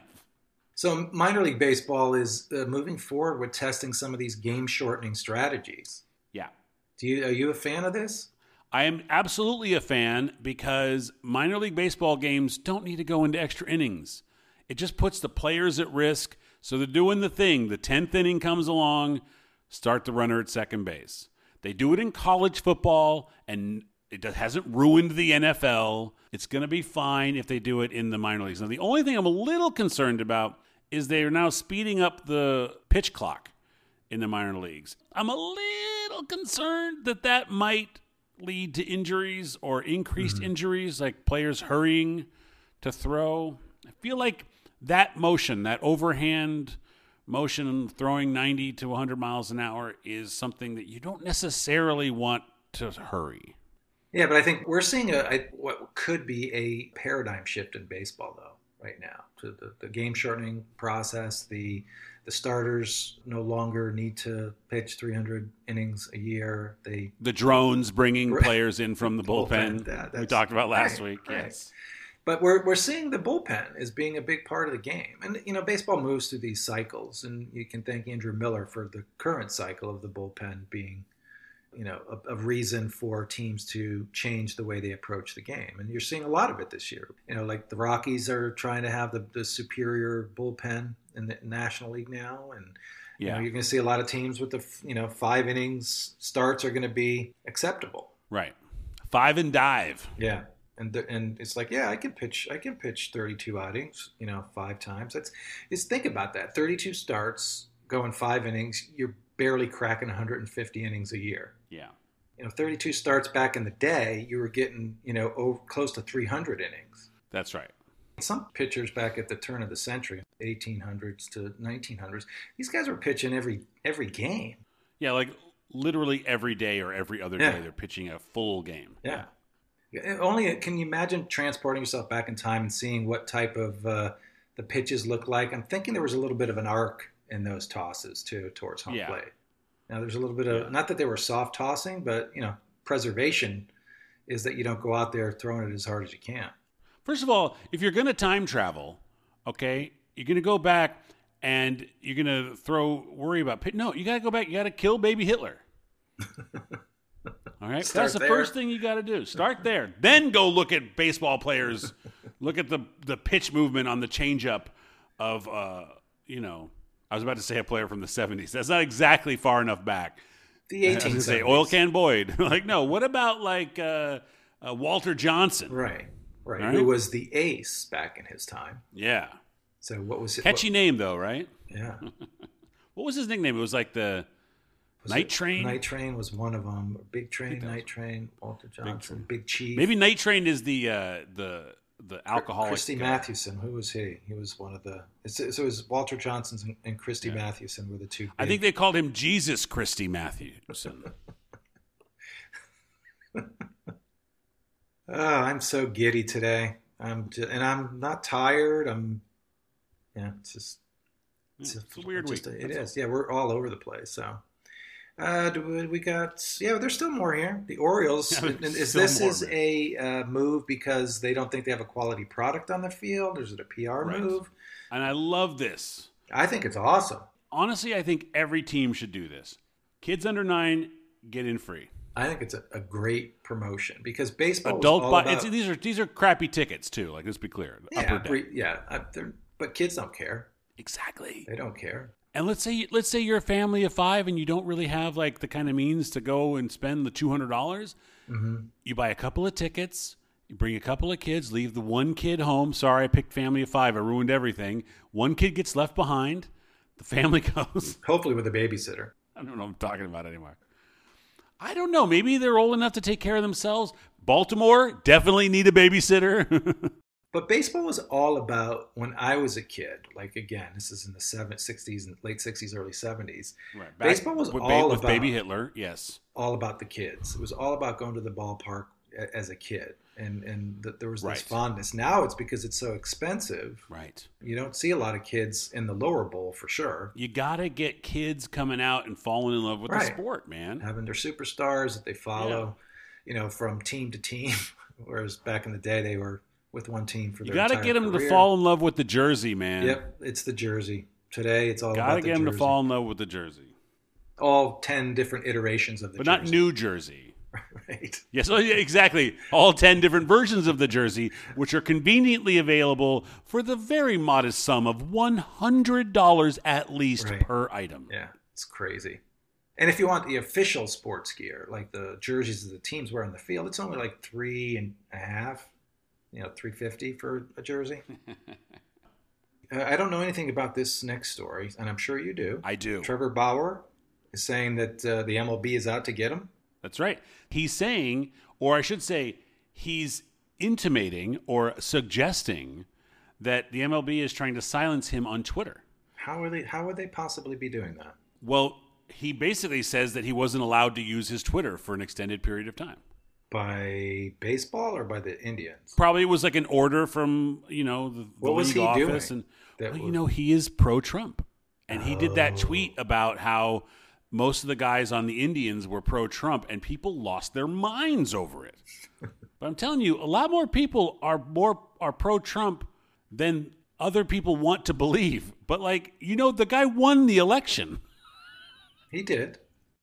So minor league baseball is uh, moving forward with testing some of these game-shortening strategies. Yeah. Do you are you a fan of this? I am absolutely a fan because minor league baseball games don't need to go into extra innings. It just puts the players at risk. So they're doing the thing. The tenth inning comes along, start the runner at second base. They do it in college football, and it hasn't ruined the N F L. It's going to be fine if they do it in the minor leagues. Now, the only thing I'm a little concerned about is they are now speeding up the pitch clock in the minor leagues. I'm a little concerned that that might lead to injuries or increased mm-hmm. injuries, like players hurrying to throw. I feel like that motion, that overhand motion, throwing ninety to one hundred miles an hour is something that you don't necessarily want to hurry. Yeah, but I think we're seeing a, a what could be a paradigm shift in baseball, though, right now. So the, the game shortening process, the the starters no longer need to pitch three hundred innings a year. They the drones bringing right. players in from the bullpen. bullpen that, we talked about last right, week. Right. Yes. But we're we're seeing the bullpen as being a big part of the game. And, you know, baseball moves through these cycles. And you can thank Andrew Miller for the current cycle of the bullpen being, you know, a, a reason for teams to change the way they approach the game. And you're seeing a lot of it this year. You know, like the Rockies are trying to have the, the superior bullpen in the National League now. And, you yeah. know, you're going to see a lot of teams with the, you know, five innings starts are going to be acceptable. Right. Five and dive. Yeah. And the, and it's like, yeah, I can pitch. I can pitch thirty-two outings, you know, five times. That's is think about that. thirty-two starts, going five innings. You're barely cracking one hundred fifty innings a year. Yeah. You know, thirty-two starts back in the day, you were getting, you know, over, close to three hundred innings. That's right. Some pitchers back at the turn of the century, eighteen hundreds to nineteen hundreds, these guys were pitching every every game. Yeah, like literally every day or every other yeah. day, they're pitching a full game. Yeah. Only can you imagine transporting yourself back in time and seeing what type of uh, the pitches look like? I'm thinking there was a little bit of an arc in those tosses too towards home yeah. plate. Now there's a little bit of yeah. not that they were soft tossing, but you know, preservation is that you don't go out there throwing it as hard as you can. First of all, if you're going to time travel, okay, you're going to go back and you're going to throw worry about pitch. No, you got to go back. You got to kill baby Hitler. All right, Start that's the there. first thing you got to do. Start there, then go look at baseball players. Look at the the pitch movement on the changeup of uh, you know, I was about to say a player from the seventies. That's not exactly far enough back. The I was eighteenth gonna say Oil Can Boyd. Like, no, what about like uh, uh, Walter Johnson? Right, right, Right? who was the ace back in his time. Yeah. So what was it? Catchy what, name, though, right? Yeah. What was his nickname? It was like the Was Night it- Train? Night Train was one of them. Big Train, that was- Night Train, Walter Johnson, Big, Chief. Maybe Night Train is the uh, the the alcoholic. Christy guy. Mathewson. Who was he? He was one of the. So it was Walter Johnson's and, and Christy Mathewson were the two. Big, I think they called him Jesus Christy Mathewson. Oh, I'm so giddy today. I'm just, and I'm not tired. I'm. Yeah, it's just. It's, it's a weird just, week. It That's is. Yeah, we're all over the place. So. Uh, do we, we got yeah. There's still more here. The Orioles. Yeah, and is still this more, is man. a uh, move because they don't think they have a quality product on the field? Or is it a P R Right. move? And I love this. I think it's awesome. Honestly, I think every team should do this. Kids under nine get in free. I think it's a, a great promotion because baseball. was Adult, all buy, about, it's, these are these are crappy tickets too. Like, let's be clear. yeah, Upper deck. bre- yeah. I, they're- but kids don't care. Exactly. They don't care. And let's say let's say you're a family of five and you don't really have like the kind of means to go and spend the two hundred dollars. Mm-hmm. You buy a couple of tickets. You bring a couple of kids. Leave the one kid home. Sorry, I picked family of five. I ruined everything. One kid gets left behind. The family goes. Hopefully with a babysitter. I don't know what I'm talking about anymore. I don't know. Maybe they're old enough to take care of themselves. Baltimore definitely need a babysitter. But baseball was all about when I was a kid. Like again, this is in the seven, sixties and late sixties, early seventies. Right. Baseball was with, all with about baby Hitler. Yes. all about the kids. It was all about going to the ballpark a- as a kid, and and th- there was this Right. fondness. Now it's because it's so expensive. Right. You don't see a lot of kids in the lower bowl for sure, You got to get kids coming out and falling in love with the Right. sport, man. having their superstars that they follow, you know, from team to team. Whereas back in the day, they were with one team for You their got to entire get them to career. fall in love with the jersey, man. Yep, it's the jersey. Today, it's all Got to about the get them to jersey. fall in love with the jersey. All ten different iterations of the But jersey. not new jersey. Right. Yes, oh, yeah, exactly. All ten different versions of the jersey, which are conveniently available for the very modest sum of one hundred dollars at least Right. per item. Yeah, it's crazy. And if you want the official sports gear, like the jerseys that the teams wear on the field, it's only like three and a half, you know, three fifty for a jersey. uh, I don't know anything about this next story, and I'm sure you do. I do. Trevor Bauer is saying that uh, the M L B is out to get him. That's right. He's saying, or I should say, he's intimating or suggesting that the M L B is trying to silence him on Twitter. How are they? How would they possibly be doing that? Well, he basically says that he wasn't allowed to use his Twitter for an extended period of time. By baseball or by the Indians? Probably it was like an order from, you know, the, the What was league he office. doing And that well, you was- know, he is pro-Trump. And he did that Oh. tweet about how most of the guys on the Indians were pro-Trump and people lost their minds over it. But I'm telling you, a lot more people are more are pro-Trump than other people want to believe. But like, you know, the guy won the election. He did.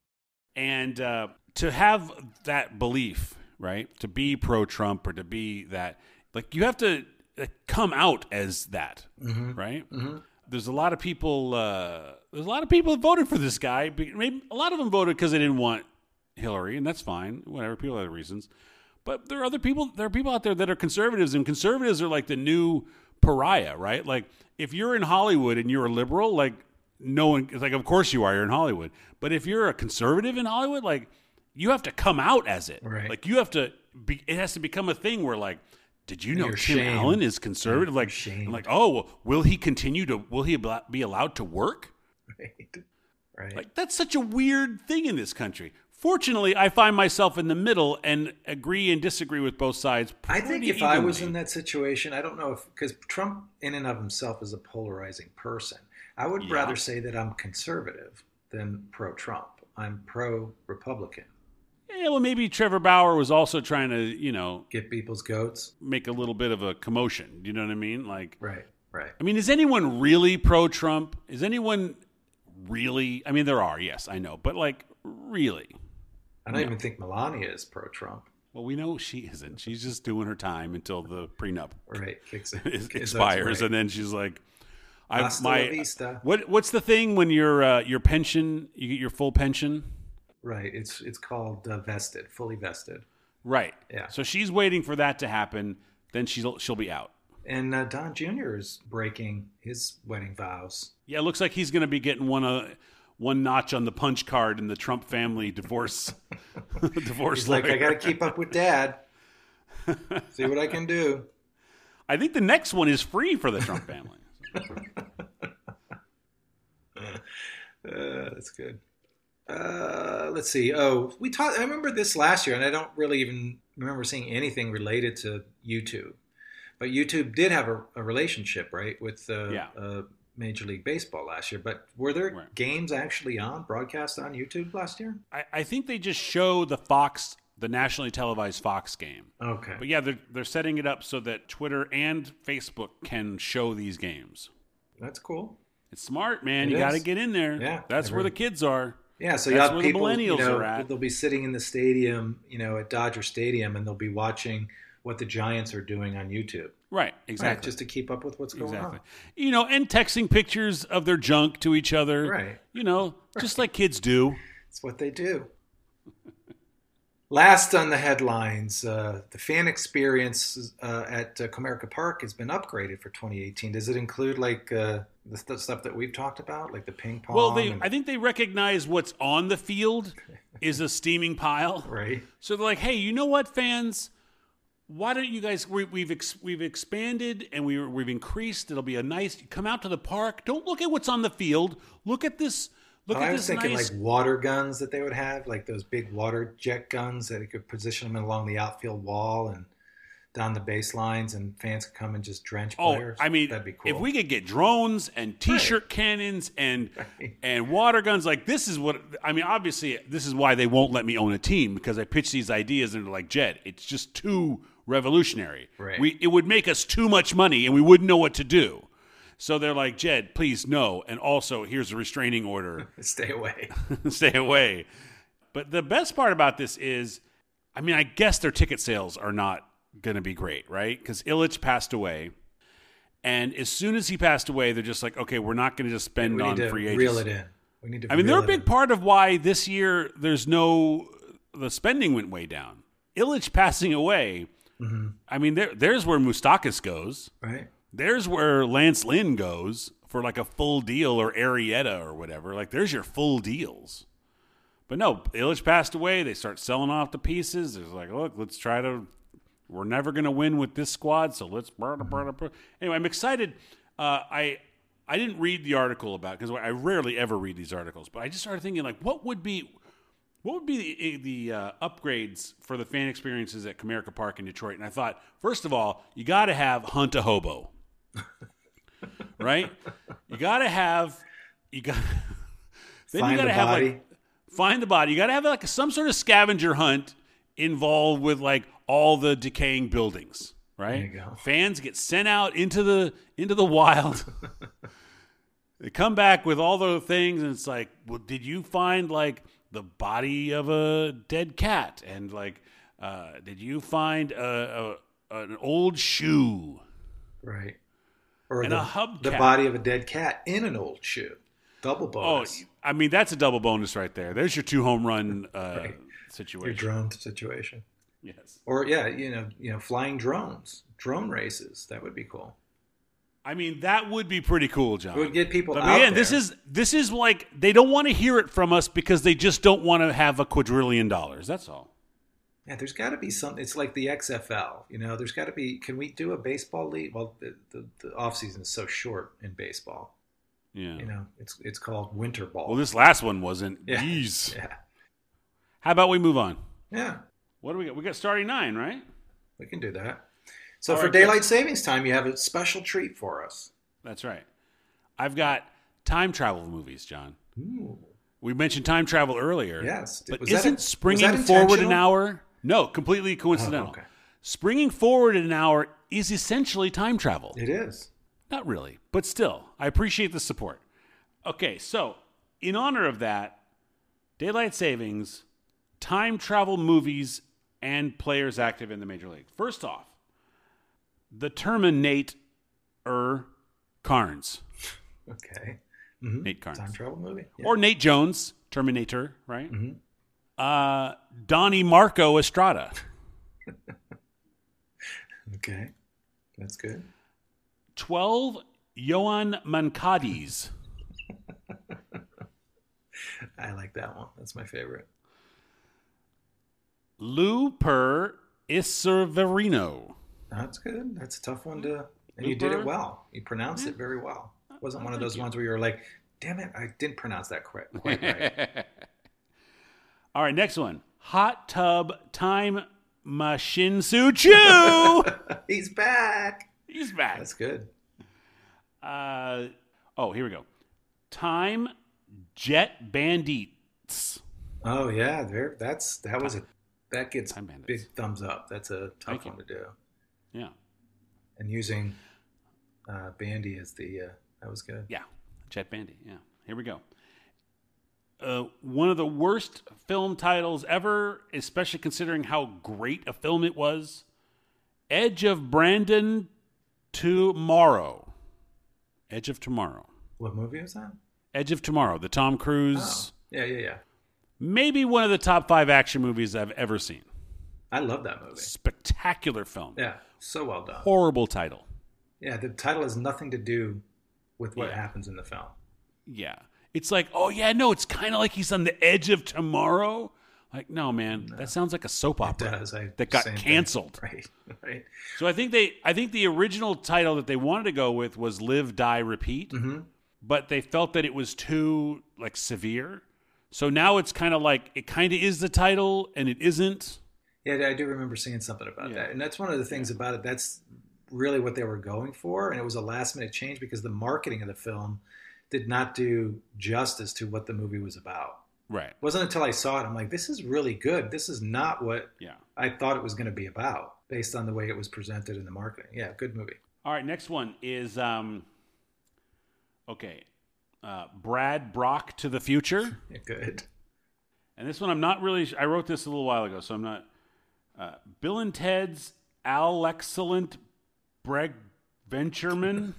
And uh, to have that belief, right, to be pro-Trump or to be that, like, you have to uh, come out as that, Mm-hmm. right? Mm-hmm. There's a lot of people. Uh, there's a lot of people that voted for this guy. But maybe a lot of them voted because they didn't want Hillary, and that's fine. Whatever, people have their reasons. But there are other people. There are people out there that are conservatives, and conservatives are like the new pariah, right? Like, if you're in Hollywood and you're a liberal, like, no one. It's like, of course you are. You're in Hollywood. But if you're a conservative in Hollywood, like, you have to come out as it. Right. Like, you have to. Be, it has to become a thing where, like, did you know You're Tim shamed. Allen is conservative? You're Like, shamed. I'm like, oh, well, will he continue to? Will he be allowed to work? Right. Right. Like, that's such a weird thing in this country. Fortunately, I find myself in the middle and agree and disagree with both sides. I think pretty if I was evenly. in that situation, I don't know if, because Trump in and of himself is a polarizing person. I would Yeah. rather say that I'm conservative than pro-Trump. I'm pro-Republican. Yeah, well, maybe Trevor Bauer was also trying to, you know, Get people's goats. make a little bit of a commotion. You know what I mean? Like, Right. Right. I mean, is anyone really pro-Trump? Is anyone really? I mean, there are, yes, I know, but like, really? I don't No. even think Melania is pro-Trump. Well, we know she isn't. She's just doing her time until the prenup Right. Kicks is- is- expires, right. and then she's like, I Hasta my la vista. what what's the thing when your uh, your pension you get your full pension? Right. It's it's called uh, vested, fully vested. Right. Yeah. So she's waiting for that to happen. Then she'll she'll be out. And uh, Don Junior is breaking his wedding vows. Yeah, it looks like he's going to be getting one uh, one notch on the punch card in the Trump family divorce divorce. He's like, lawyer. I got to keep up with Dad. See what I can do. I think the next one is free for the Trump family. uh, that's good. Uh, let's see. Oh, we talked. I remember this last year, and I don't really even remember seeing anything related to YouTube. But YouTube did have a, a relationship, right, with uh, Yeah. uh, Major League Baseball last year. But were there Right. games actually on broadcast on YouTube last year? I, I think they just show the Fox, the nationally televised Fox game. Okay. But yeah, they're they're setting it up so that Twitter and Facebook can show these games. That's cool. It's smart, man. It you got to is. get in there. Yeah, That's I where the agree. kids are. Yeah, so you That's have where the people, millennials you know, are at. they'll be sitting in the stadium, you know, at Dodger Stadium, and they'll be watching what the Giants are doing on YouTube. Right, exactly. Right, just to keep up with what's going Exactly. on. You know, and texting pictures of their junk to each other. Right. You know, just like kids do. It's what they do. Last on the headlines, uh, the fan experience uh, at uh, Comerica Park has been upgraded for twenty eighteen. Does it include like uh, the st- stuff that we've talked about, like the ping pong? Well, they and- I think they recognize what's on the field is a steaming pile. right. So they're like, hey, you know what, fans? Why don't you guys? We, we've ex, we've expanded and we we've increased. It'll be a nice. Come out to the park. Don't look at what's on the field. Look at this. Look Oh, at I this was thinking nice. like water guns that they would have, like those big water jet guns that you could position them along the outfield wall and down the baselines, and fans could come and just drench Oh, players. I mean, that'd be cool. if we could get drones and T-shirt cannons and Right. and water guns, like this is what I mean. Obviously, this is why they won't let me own a team, because I pitch these ideas and they're like, Jed, it's just too revolutionary. Right. We it would make us too much money and we wouldn't know what to do. So they're like, Jed, please no, and also here's a restraining order. Stay away. Stay away. But the best part about this is, I mean, I guess their ticket sales are not going to be great, right? Because Illich passed away. And as soon as he passed away, they're just like, okay, we're not going to just spend We on need to free agents. reel it in. We need to. I mean, they're reel a it big in. part of why this year there's no, the spending went way down. Illich passing away, Mm-hmm. I mean, there, there's where Moustakis goes. Right. There's where Lance Lynn goes for like a full deal, or Arrieta or whatever. Like, there's your full deals. But no, Illich passed away. They start selling off the pieces. It's like, look, let's try to. We're never going to win with this squad, so let's. Anyway, I'm excited. Uh, I I didn't read the article about, because I rarely ever read these articles, but I just started thinking, like, what would be what would be the, the uh, upgrades for the fan experiences at Comerica Park in Detroit? And I thought, first of all, you got to have Hunt a Hobo, right? You got to have you got. Then Find you got the to have body. like find the body. You got to have like some sort of scavenger hunt involved with like all the decaying buildings, right? There you go. Fans get sent out into the into the wild. They come back with all the things, and it's like, well, did you find like the body of a dead cat? And like, uh, did you find a, a an old shoe? Right. Or And the, a hubcap. the body of a dead cat in an old shoe. Double Oh, bonus. I mean, that's a double bonus right there. There's your two home run uh, Right. situation. Your drone situation. Yes. Or yeah, you know, you know, flying drones, drone races. That would be cool. I mean, that would be pretty cool, John. It would get people But out man, this there. is this is like they don't want to hear it from us because they just don't want to have a quadrillion dollars. That's all. Yeah, there's got to be something. It's like the X F L. You know, there's got to be. Can we do a baseball league? Well, the, the, the off season is so short in baseball. Yeah. You know, it's it's called winter ball. Well, this last one wasn't. Yeah. Jeez. yeah, How about we move on? yeah, What do we got? We got starting nine, right? we can do that. So All for right, good. daylight savings time, you have a special treat for us. That's right. I've got time travel movies, John. Ooh, We mentioned time travel earlier. yes. But Was that isn't a- was springing that forward an intentional? hour? No, completely coincidental. Oh, okay. Springing forward an hour is essentially time travel. It is. Not really, but still, I appreciate the support. Okay, so in honor of that, daylight savings, time travel movies, and players active in the major league. First off, the Terminator Carnes. Okay. Mm-hmm. Nate Carnes. Time travel movie? Yeah. Or Nate Jones, Terminator, right? Mm-hmm. Uh, Donnie Marco Estrada. Okay. That's good. twelve, Johan Mankadis. I like that one. That's my favorite. Lou Per Iserverino. That's good. That's a tough one to... And you did it well. You pronounced it very well. It wasn't Oh, one of thank those you. ones where you were like, damn it, I didn't pronounce that correct, quite right. All right, next one. Hot Tub Time Machine Chu. He's back. He's back. That's good. Uh, oh, here we go. Time Jet Bandits. Oh yeah, there. That's that was a that gets Time Bandits. big thumbs up. That's a tough Thank you. one to do. Yeah. And using uh, Bandy as the uh, that was good. Yeah. Jet Bandit. Yeah. Here we go. Uh, one of the worst film titles ever, especially considering how great a film it was. Edge of Brandon Tomorrow. Edge of Tomorrow. What movie was that? Edge of Tomorrow, the Tom Cruise. Oh, yeah, yeah, yeah. Maybe one of the top five action movies I've ever seen. I love that movie. Spectacular film. Yeah, so well done. Horrible title. Yeah, the title has nothing to do with what Yeah. happens in the film. Yeah. It's like, oh, yeah, no, it's kind of like he's on the edge of tomorrow. Like, no, man, no. That sounds like a soap opera does. I, that got same canceled. Thing. Right, right. So I think they, I think the original title that they wanted to go with was Live, Die, Repeat, Mm-hmm. but they felt that it was too like severe. So now it's kind of like it kind of is the title and it isn't. Yeah, I do remember seeing something about Yeah. that, and that's one of the things yeah. about it. That's really what they were going for, and it was a last minute change because the marketing of the film did not do justice to what the movie was about. Right. It wasn't until I saw it, I'm like, this is really good. This is not what yeah. I thought it was going to be about based on the way it was presented in the marketing. Yeah, good movie. All right, next one is, um, okay, uh, Brad Brock to the Future. Yeah, good. And this one I'm not really, I wrote this a little while ago, so I'm not. Uh, Bill and Ted's Al Excellent Breg Ventureman.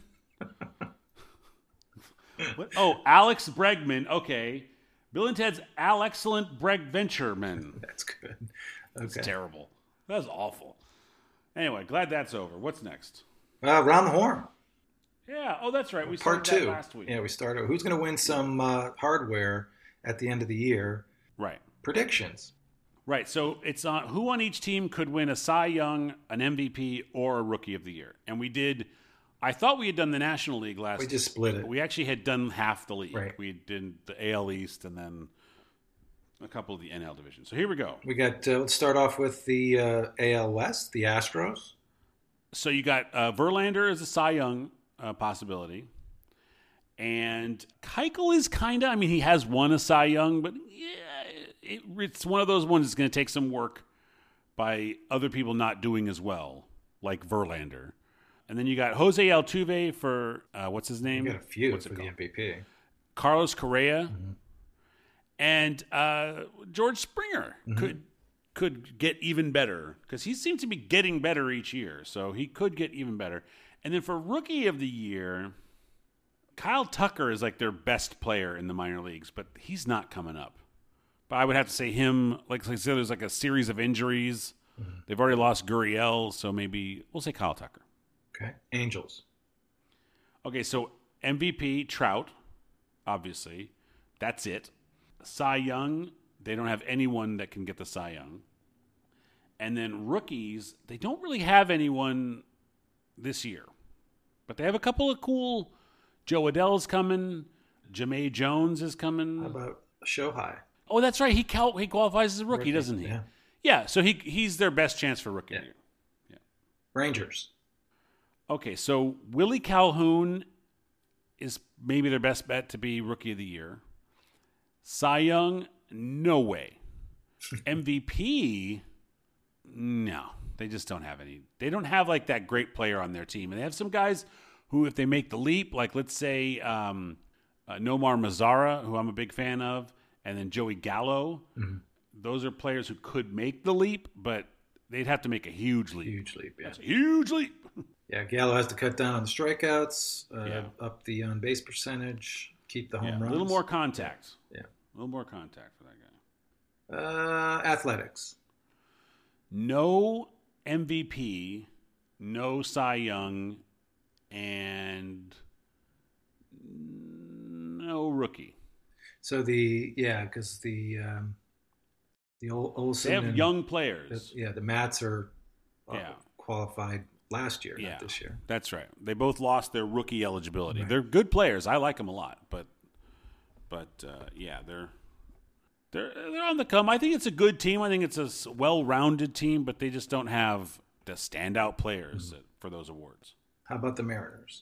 What? Oh, Alex Bregman. Okay. Bill and Ted's Al Excellent Breg Ventureman. That's good. That's Okay. terrible. That was awful. Anyway, glad that's over. What's next? Uh, Round the Horn. Yeah. Oh, that's right. We Part started two. that last week. Yeah, we started. Who's going to win some uh, hardware at the end of the year? Right. Predictions. Right. So it's on who on each team could win a Cy Young, an M V P, or a Rookie of the Year. And we did. I thought we had done the National League last. We just split it. But we actually had done half the league. Right. We did the A L East and then a couple of the N L divisions. So here we go. We got. Uh, let's start off with the uh, A L West, the Astros. So you got uh, Verlander as a Cy Young uh, possibility, and Keuchel is kind of. I mean, he has won a Cy Young, but yeah, it, it's one of those ones that's going to take some work by other people not doing as well, like Verlander. And then you got Jose Altuve for uh, what's his name? We got a few What's for it the called? M V P. Carlos Correa, Mm-hmm. and uh, George Springer Mm-hmm. could could get even better because he seems to be getting better each year. So he could get even better. And then for Rookie of the Year, Kyle Tucker is like their best player in the minor leagues, but he's not coming up. But I would have to say him. Like I said, there's like a series of injuries. Mm-hmm. They've already lost Gurriel, so maybe we'll say Kyle Tucker. Okay. Angels. Okay, so M V P, Trout, obviously. That's it. Cy Young, they don't have anyone that can get the Cy Young. And then rookies, they don't really have anyone this year. But they have a couple of cool. Joe Adele's coming. Jahmai Jones is coming. How about Shohei? Oh, that's right. He cal- he qualifies as a rookie, Rookie, doesn't he? yeah. Yeah, so he he's their best chance for rookie Yeah. of the year. Rangers. Okay, so Willie Calhoun is maybe their best bet to be Rookie of the Year. Cy Young, no way. M V P, no. They just don't have any. They don't have like that great player on their team. And they have some guys who, if they make the leap, like let's say um, uh, Nomar Mazara, who I'm a big fan of, and then Joey Gallo. Mm-hmm. Those are players who could make the leap, but they'd have to make a huge leap. Huge leap, yeah. That's a huge leap. Yeah, Gallo has to cut down on the strikeouts, uh, Yeah. up the on base percentage, keep the home Yeah, runs. a little more contact. Yeah. A little more contact for that guy. Uh, athletics. No M V P, no Cy Young, and no rookie. So the yeah, because the um, the Ol- Olsen They have and young the, players. yeah the Mats are uh, Yeah. qualified last year, Yeah, not this year. that's right. They both lost their rookie eligibility. Right. They're good players. I like them a lot, but but uh, yeah, they're they're they're on the come. I think it's a good team. I think it's a s- well-rounded team, but they just don't have the standout players Mm-hmm. that, for those awards. How about the Mariners?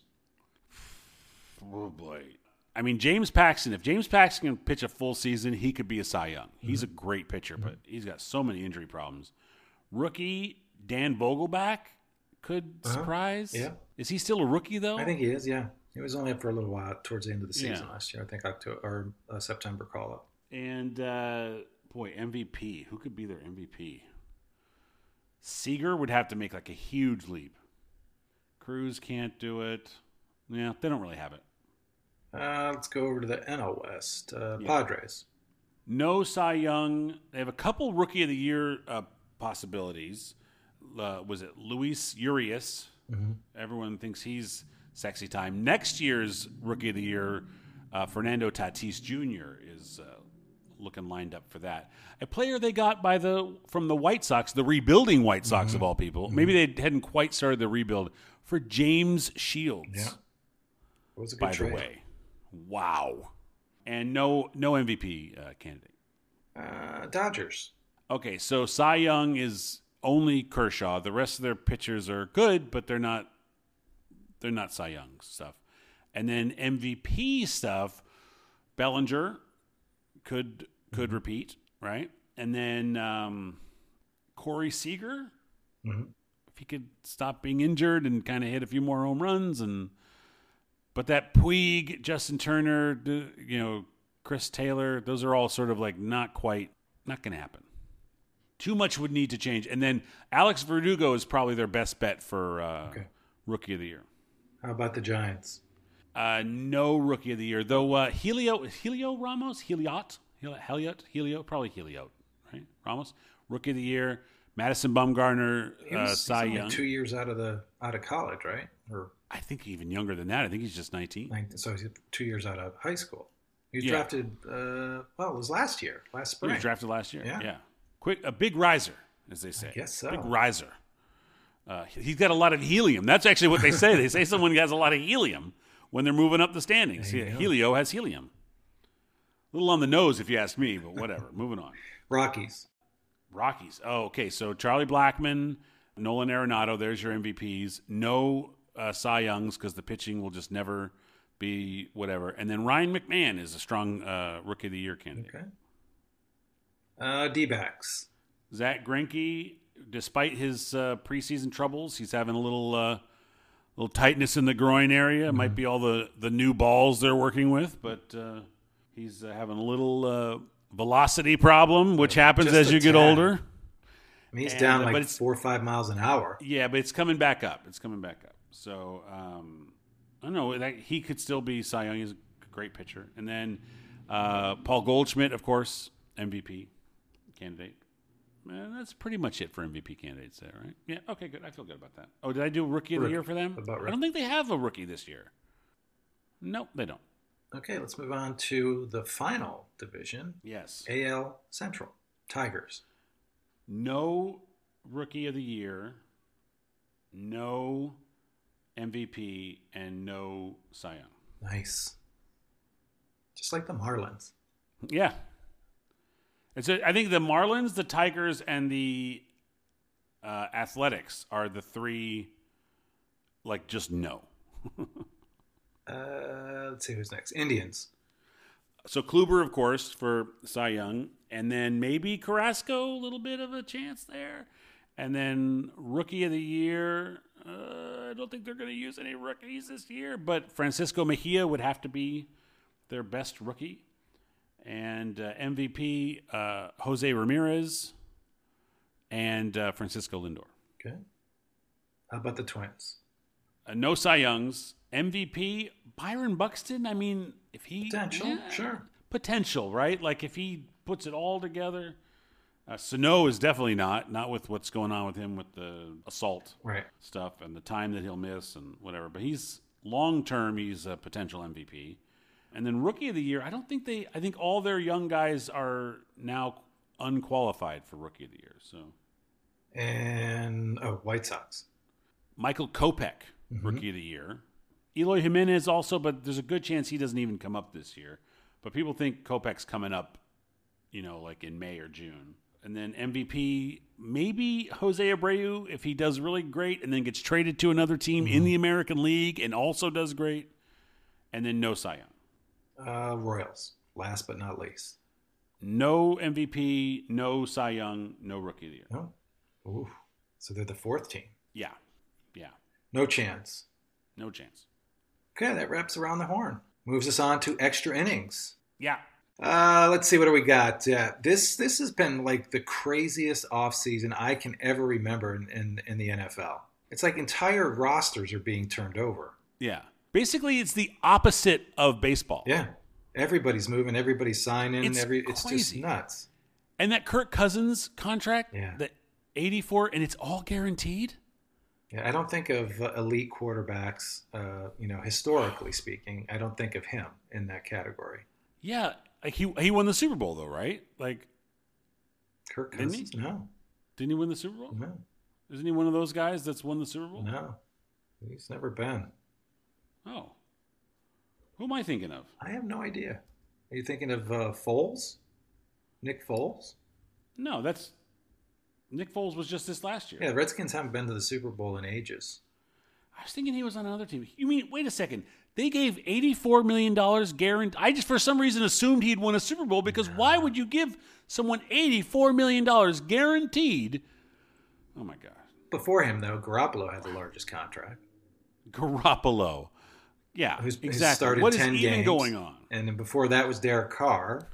Oh boy. I mean, James Paxton, if James Paxton can pitch a full season, he could be a Cy Young. He's a great pitcher, but he's got so many injury problems. Rookie Dan Vogelback could Uh-huh. surprise. Yeah. Is he still a rookie, though? I think he is. Yeah, he was only up for a little while towards the end of the season Yeah. last year. I think October or uh, September call up. And, uh, boy, M V P. Who could be their M V P? Seager would have to make like a huge leap. Cruz can't do it. Yeah, they don't really have it. Uh, let's go over to the N L West. Uh, Yeah. Padres. No Cy Young. They have a couple Rookie of the Year uh, possibilities. Uh, was it Luis Urias? Mm-hmm. Everyone thinks he's sexy time. Next year's Rookie of the Year, uh, Fernando Tatis Junior is uh, looking lined up for that. A player they got by the from the White Sox, the rebuilding White Sox Mm-hmm. of all people. Maybe they hadn't quite started the rebuild for James Shields. Yeah, it was a good By trade. the way, wow. And no no M V P uh, candidate. Uh, Dodgers. Okay, so Cy Young is only Kershaw. The rest of their pitchers are good, but they're not they're not Cy Young stuff. And then M V P stuff, Bellinger could could repeat, right? And then um, Corey Seager, Mm-hmm. if he could stop being injured and kind of hit a few more home runs, and but that Puig, Justin Turner, d- you know, Chris Taylor, those are all sort of like not quite, not going to happen. Too much would need to change. And then Alex Verdugo is probably their best bet for uh, Okay. Rookie of the Year. How about the Giants? Uh, no Rookie of the Year, though. Uh, Helio, Helio Ramos, Heliot, Hel- Heliot, Helio, probably Heliot, right? Ramos, Rookie of the Year. Madison Bumgarner, He uh, was, he's Cy only Young. two years out of the out of college, right? Or I think even younger than that. I think he's just nineteen. nineteen, so he's two years out of high school. He was Yeah. drafted. Uh, well, it was last year, last He spring. was drafted last year. Yeah. Yeah, quick, a big riser, as they say. guess so. Big riser. Uh, he's got a lot of helium. That's actually what they say. They say someone has a lot of helium when they're moving up the standings. There you go. Helio has helium. A little on the nose, if you ask me, but whatever. Moving on. Rockies. Rockies. Oh, okay. So Charlie Blackmon, Nolan Arenado, there's your M V Ps. No uh, Cy Youngs because the pitching will just never be whatever. And then Ryan McMahon is a strong uh, Rookie of the Year candidate. Okay. Uh, D-backs. Zach Greinke, despite his uh, preseason troubles, he's having a little uh, little tightness in the groin area. It Mm-hmm. might be all the, the new balls they're working with, but uh, he's uh, having a little uh, velocity problem, which happens Just as a you get tad. older. I mean, he's And, down uh, like but it's- four or five miles an hour. Yeah, but it's coming back up. It's coming back up. So um, I don't know. That, he could still be Cy Young. He's a great pitcher. And then uh, Paul Goldschmidt, of course, M V P candidate. And that's pretty much it for M V P candidates there, right? Yeah, okay, good. I feel good about that. Oh, did I do Rookie of the Rookie. Year for them? What about I rookie? don't think they have a rookie this year. Nope, they don't. Okay, let's move on to the final division, Yes. A L Central. Tigers. No Rookie of the Year, no M V P, and no Cy Young. Nice. Just like the Marlins. Yeah. It's a, I think the Marlins, the Tigers, and the uh, Athletics are the three, like, just no. Uh, let's see who's next. Indians. So Kluber, of course, for Cy Young, and then maybe Carrasco, a little bit of a chance there. And then Rookie of the Year, uh, I don't think they're going to use any rookies this year, but Francisco Mejia would have to be their best rookie. And uh, M V P, uh, Jose Ramirez, and uh, Francisco Lindor. Okay. How about the Twins? Uh, no Cy Youngs. M V P, Byron Buxton. I mean, if he... Potential, yeah, sure. Potential, right? Like if he puts it all together. Uh, Sano is definitely not. Not with what's going on with him with the assault right. stuff and the time that he'll miss and whatever. But he's... Long-term, he's a potential M V P. And then Rookie of the Year, I don't think they... I think all their young guys are now unqualified for Rookie of the Year. So, And, oh, White Sox. Michael Kopech, mm-hmm. Rookie of the Year. Eloy Jimenez also, but there's a good chance he doesn't even come up this year. But people think Kopech's coming up, you know, like in May or June. And then M V P, maybe Jose Abreu if he does really great and then gets traded to another team mm-hmm. in the American League and also does great. And then no Cy Young. Uh, Royals, last but not least. No M V P, no Cy Young, no Rookie of the Year. Oh, ooh. So they're the fourth team. Yeah, yeah. No chance. No chance. Okay, that wraps around the horn. Moves us on to extra innings. Yeah. Uh, let's see, what do we got? Yeah, this this has been like the craziest offseason I can ever remember in, in, in the N F L. It's like entire rosters are being turned over. Yeah. Basically, it's the opposite of baseball. Yeah. Everybody's moving. Everybody's signing. It's every It's crazy. just nuts. And that Kirk Cousins contract, yeah. the eighty-four, and it's all guaranteed? Yeah, I don't think of uh, elite quarterbacks, uh, you know, historically speaking. I don't think of him in that category. Yeah. Like he he won the Super Bowl, though, right? Like Kirk Cousins? Didn't he? No. Didn't he win the Super Bowl? No. Isn't he one of those guys that's won the Super Bowl? No. He's never been. Oh. Who am I thinking of? I have no idea. Are you thinking of uh, Foles? Nick Foles? No, that's... Nick Foles was just this last year. Yeah, the Redskins haven't been to the Super Bowl in ages. I was thinking he was on another team. You mean, wait a second. They gave eighty-four million dollars guaranteed. I just, for some reason, assumed he'd won a Super Bowl because no. Why would you give someone eighty-four million dollars guaranteed? Oh, my God. Before him, though, Garoppolo had the largest contract. Garoppolo. Yeah, who's, exactly. Who's started what ten is even games, going on? And then before that was Derek Carr.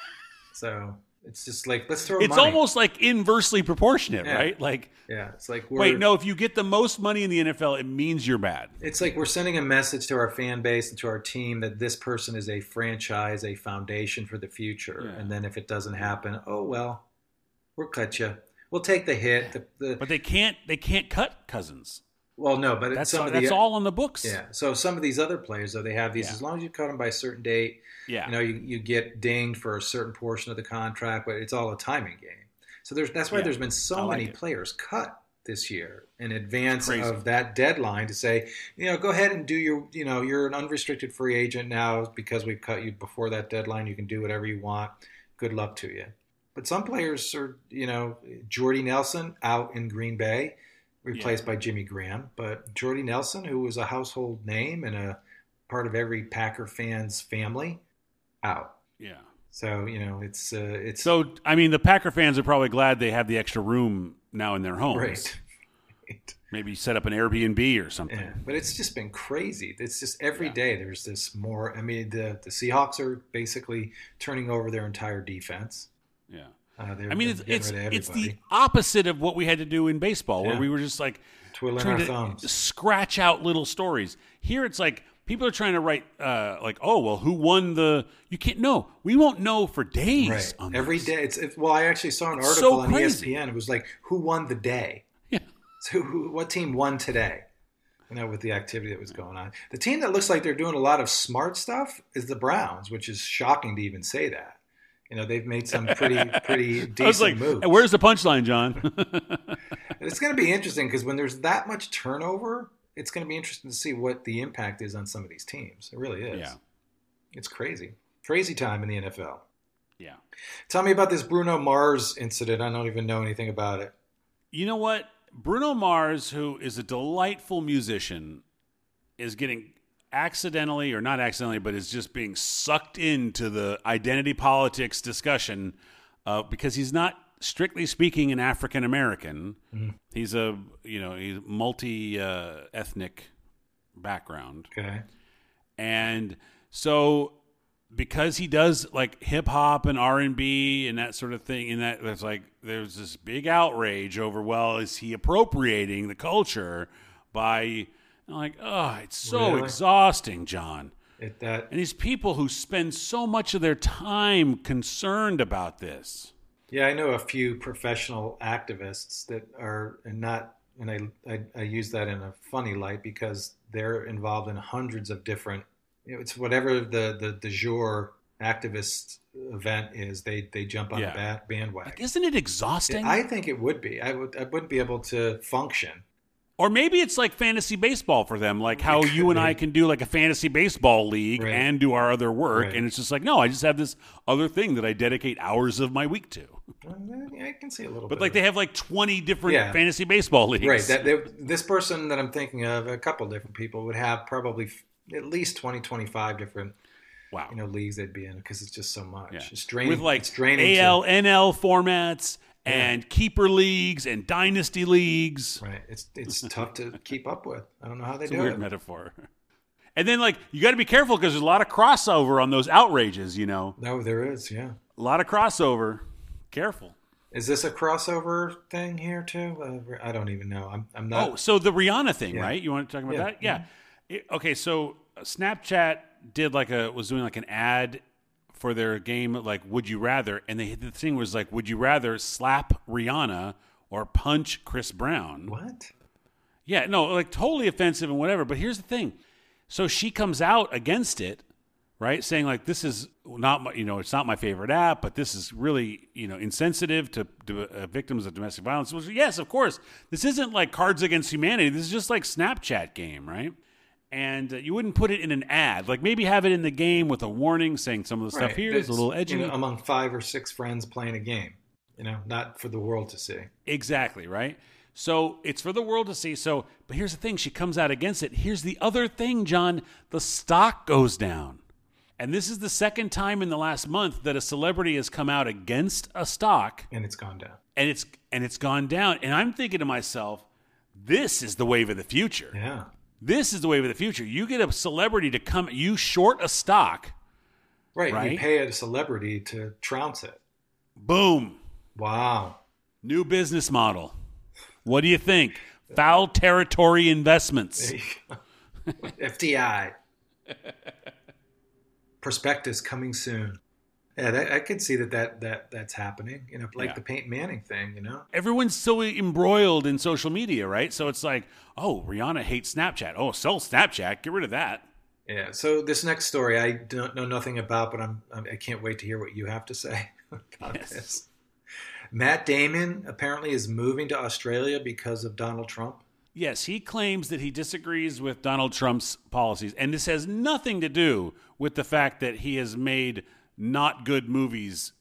So it's just like, let's throw It's money. almost like inversely proportionate, yeah. right? Like, yeah, it's like we're, wait, no, if you get the most money in the N F L, it means you're bad. It's like we're sending a message to our fan base and to our team that this person is a franchise, a foundation for the future. Yeah. And then if it doesn't happen, oh, well, we'll cut you. We'll take the hit. The, the, but they can't. They can't cut Cousins. Well, no, but that's, some all, of the, that's all on the books. Yeah. So some of these other players, though, they have these. Yeah. As long as you cut them by a certain date, yeah. you know, you, you get dinged for a certain portion of the contract, but it's all a timing game. So there's that's why yeah. there's been so like many it. players cut this year in advance of that deadline to say, you know, go ahead and do your, you know, you're an unrestricted free agent now because we've cut you before that deadline. You can do whatever you want. Good luck to you. But some players are, you know, Jordy Nelson out in Green Bay, replaced yeah. by Jimmy Graham. But Jordy Nelson, who was a household name and a part of every Packer fan's family, out. Yeah. So, you know, it's... Uh, it's so, I mean, the Packer fans are probably glad they have the extra room now in their homes. Right. right. Maybe set up an Airbnb or something. Yeah. But it's just been crazy. It's just every yeah. day there's this more... I mean, the, the Seahawks are basically turning over their entire defense. Yeah. Uh, I mean, it's it's, it's the opposite of what we had to do in baseball, where yeah. we were just like twiddling our thumbs, scratch out little stories. Here, it's like people are trying to write, uh, like, oh, well, who won the? You can't know. We won't know for days. Right. On Every this. day. It's, it's well, I actually saw an it's article so on crazy. E S P N. It was like, who won the day? Yeah. So, who, what team won today? You know, with the activity that was going on, the team that looks like they're doing a lot of smart stuff is the Browns, which is shocking to even say that. You know, they've made some pretty, pretty decent I was like, moves. Where's the punchline, John? It's going to be interesting because when there's that much turnover, it's going to be interesting to see what the impact is on some of these teams. It really is. Yeah. It's crazy. Crazy time in the N F L. Yeah. Tell me about this Bruno Mars incident. I don't even know anything about it. You know what? Bruno Mars, who is a delightful musician, is getting accidentally or not accidentally, but is just being sucked into the identity politics discussion uh, because he's not, strictly speaking, an African American. Mm-hmm. He's a, you know, he's multi uh, ethnic background. Okay. And so because he does like hip hop and R and B and that sort of thing, and that there's like there's this big outrage over, well, is he appropriating the culture by I'm like, oh, it's so Really? exhausting, John. It, that And these people who spend so much of their time concerned about this. Yeah, I know a few professional activists that are and not, and I, I I use that in a funny light because they're involved in hundreds of different. You know, it's whatever the the de jour activist event is, they they jump on Yeah. the ba- bandwagon. Like, isn't it exhausting? I think it would be. I would I wouldn't be able to function. Or maybe it's like fantasy baseball for them, like how you and I can do like a fantasy baseball league Right. and do our other work. Right. And it's just like, no, I just have this other thing that I dedicate hours of my week to. Yeah, I can see a little But bit. like of they have like twenty different Yeah. fantasy baseball leagues. Right. That they, this person that I'm thinking of, a couple different people would have probably f- at least twenty, twenty-five different, Wow. you know, leagues they'd be in because it's just so much. Yeah. It's draining. With like it's draining A to- L, N L formats and keeper leagues and dynasty leagues. Right. It's it's tough to keep up with. I don't know how they It's a do weird it. metaphor. And then like you got to be careful because there's a lot of crossover on those outrages, you know. No, there is. Yeah. A lot of crossover. Careful. Is this a crossover thing here too? Uh, I don't even know. I'm I'm not. Oh, so the Rihanna thing, Yeah. right? You want to talk about Yeah. that? Yeah. It- okay, so Snapchat did like a was doing like an ad for their game, like Would You Rather, and they the thing was like, Would you rather slap Rihanna or punch Chris Brown? What? Yeah, no, like totally offensive and whatever. But here's the thing: so she comes out against it, right? Saying like, this is not my, you know, it's not my favorite app, but this is really, you know, insensitive to, to uh, victims of domestic violence. Which, yes, of course, this isn't like Cards Against Humanity. This is just like Snapchat game, right? And uh, you wouldn't put it in an ad. Like maybe have it in the game with a warning saying some of the stuff Right. here is It's, a little edgy. You know, among five or six friends playing a game. You know, not for the world to see. Exactly, right? So it's for the world to see. So, but here's the thing: she comes out against it. Here's the other thing, John: the stock goes down, and this is the second time in the last month that a celebrity has come out against a stock, And it's gone down. and it's and it's gone down. And I'm thinking to myself, this is the wave of the future. Yeah. This is the wave of the future. You get a celebrity to come, you short a stock, Right. Right? You pay a celebrity to trounce it. boom, Wow. new business model. What do you think? Foul territory investments. There you go. F D I. Prospectus coming soon. Yeah, that, I could see that, that that that's happening. You know, like Yeah. the Peyton Manning thing. You know. Everyone's so embroiled in social media, right? So it's like, oh, Rihanna hates Snapchat. Oh, sell Snapchat. Get rid of that. Yeah. So this next story, I don't know nothing about, but I'm, I'm I can't wait to hear what you have to say about Yes. this. Matt Damon apparently is moving to Australia because of Donald Trump. Yes, he claims that he disagrees with Donald Trump's policies. And this has nothing to do with the fact that he has made not good movies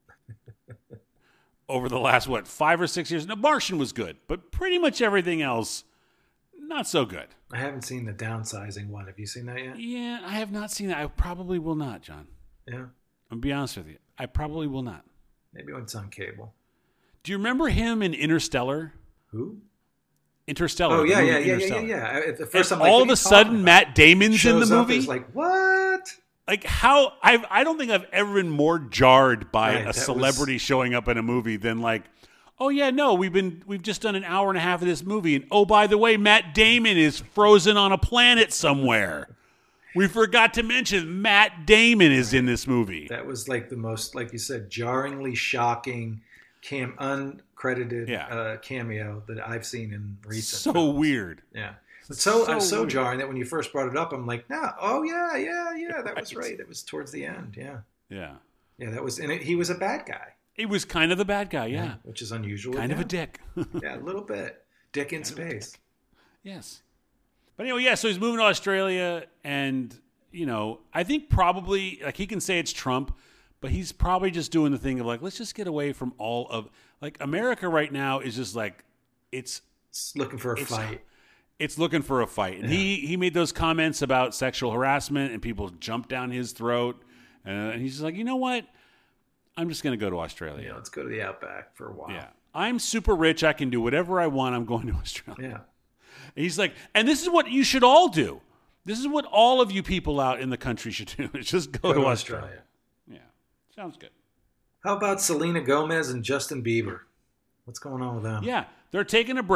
over the last, what, five or six years? No, Martian was good, but pretty much everything else, not so good. I haven't seen the downsizing one. Have you seen that yet? Yeah, I have not seen that. I probably will not, John. Yeah. I'll be honest with you. I probably will not. Maybe when it's on cable. Do you remember him in Interstellar? Who? Interstellar. Oh the yeah, movie yeah, yeah, yeah, Interstellar. yeah, yeah. At the And first, I'm like, all what of are a you sudden, talking Matt about? Damon's in the Shows up movie. as like what? Like how I've I don't think I've ever been more jarred by Right, a that celebrity was- showing up in a movie than like, oh yeah, no, we've been we've just done an hour and a half of this movie, and oh by the way, Matt Damon is frozen on a planet somewhere. We forgot to mention Matt Damon is in this movie. That was like the most, like you said, jarringly shocking, cam uncredited Yeah. uh, cameo that I've seen in recent. So films. weird. Yeah. But so, So I'm so weird. jarring that when you first brought it up, I'm like, no, oh yeah, yeah, yeah, that was right. It was towards the end. Yeah, Yeah. yeah, that was, and it, he was a bad guy. He was kind of the bad guy, yeah. which is unusual. Kind of yeah. a dick. Yeah, a little bit. Dick in space. Yes. But anyway, yeah, so he's moving to Australia, and, you know, I think probably, like, he can say it's Trump, but he's probably just doing the thing of, like, let's just get away from all of, like, America right now is just, like, it's It's looking for a It's- fight. it's looking for a fight. And he, he made those comments about sexual harassment, and people jumped down his throat, uh, and he's just like, you know what? I'm just going to go to Australia. Yeah, let's go to the outback for a while. Yeah. I'm super rich. I can do whatever I want. I'm going to Australia. Yeah. And he's like, and this is what you should all do. This is what all of you people out in the country should do. Is just go, to Australia. Yeah. Sounds good. How about Selena Gomez and Justin Bieber? What's going on with them? Yeah. They're taking a break.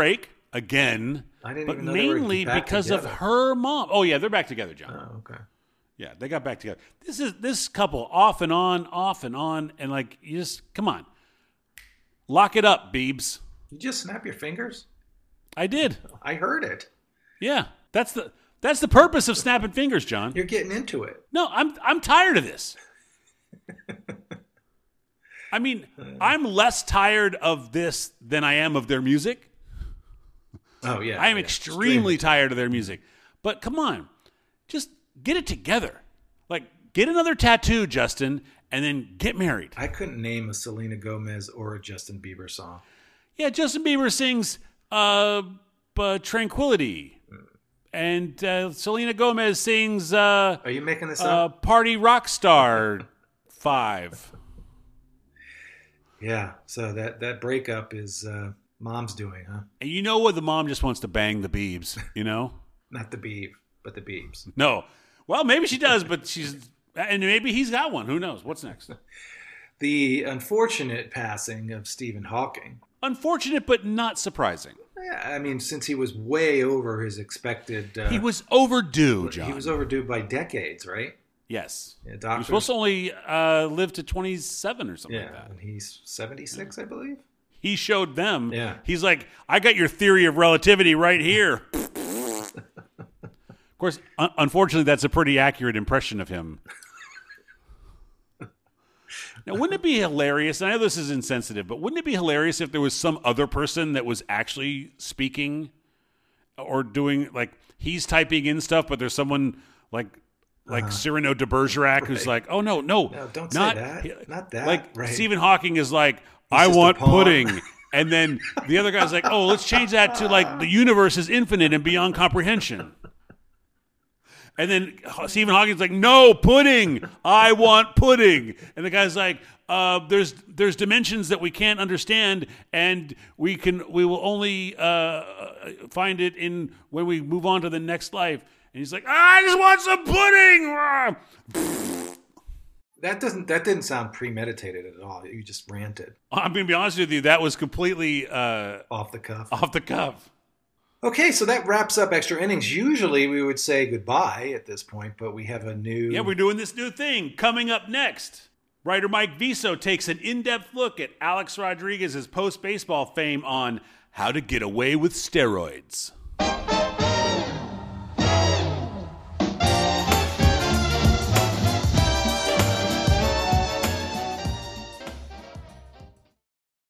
again. I didn't but even know they were mainly back because of together. her mom. Oh yeah, they're back together, John. Oh, okay. Yeah, they got back together. This is this couple off and on, off and on, and like you just come on, lock it up, Biebs. You just snap your fingers? I did. I heard it. Yeah, that's the that's the purpose of snapping fingers, John. You're getting into it. No, I'm I'm tired of this. I mean, I'm less tired of this than I am of their music. Oh yeah, I am yeah. extremely tired of their music. But come on, just get it together. Like, get another tattoo, Justin, and then get married. I couldn't name a Selena Gomez or a Justin Bieber song. Yeah, Justin Bieber sings uh, uh, Tranquility. And uh, Selena Gomez sings uh, Are you making this uh, up? Party Rockstar five. Yeah, so that, that breakup is uh, mom's doing, huh? And you know what? The mom just wants to bang the Biebs, you know? Not the Beeb, but the Biebs. No. Well, maybe she does, but she's... And maybe he's got one. Who knows? What's next? The unfortunate passing of Stephen Hawking. Unfortunate, but not surprising. Yeah, I mean, since he was way over his expected... Uh, He was overdue, John. He was overdue by decades, right? Yes. Yeah, He was doctors, supposed to only uh, live to twenty-seven or something yeah, like that. and he's seventy-six, I believe. He showed them. Yeah. He's like, I got your theory of relativity right here. Of course, un- unfortunately, that's a pretty accurate impression of him. Now, wouldn't it be hilarious? And I know this is insensitive, but wouldn't it be hilarious if there was some other person that was actually speaking or doing, like, he's typing in stuff, but there's someone like like uh-huh. Cyrano de Bergerac who's right. like, oh, no, no. No, don't not, say that. Not that. Like, right. Stephen Hawking is like, He's I just want a pawn. pudding. And then the other guy's like, oh, let's change that to, like, the universe is infinite and beyond comprehension. And then Stephen Hawking's like, no, pudding. I want pudding. And the guy's like, uh, there's there's dimensions that we can't understand, and we can we will only uh, find it in when we move on to the next life. And he's like, I just want some pudding. That doesn't that didn't sound premeditated at all. You just ranted. I'm going to be honest with you. That was completely uh, off the cuff. Off the cuff. Okay, so that wraps up Extra Innings. Usually we would say goodbye at this point, but we have a new... Yeah, we're doing this new thing. Coming up next, writer Mike Viso takes an in-depth look at Alex Rodriguez's post-baseball fame on how to get away with steroids.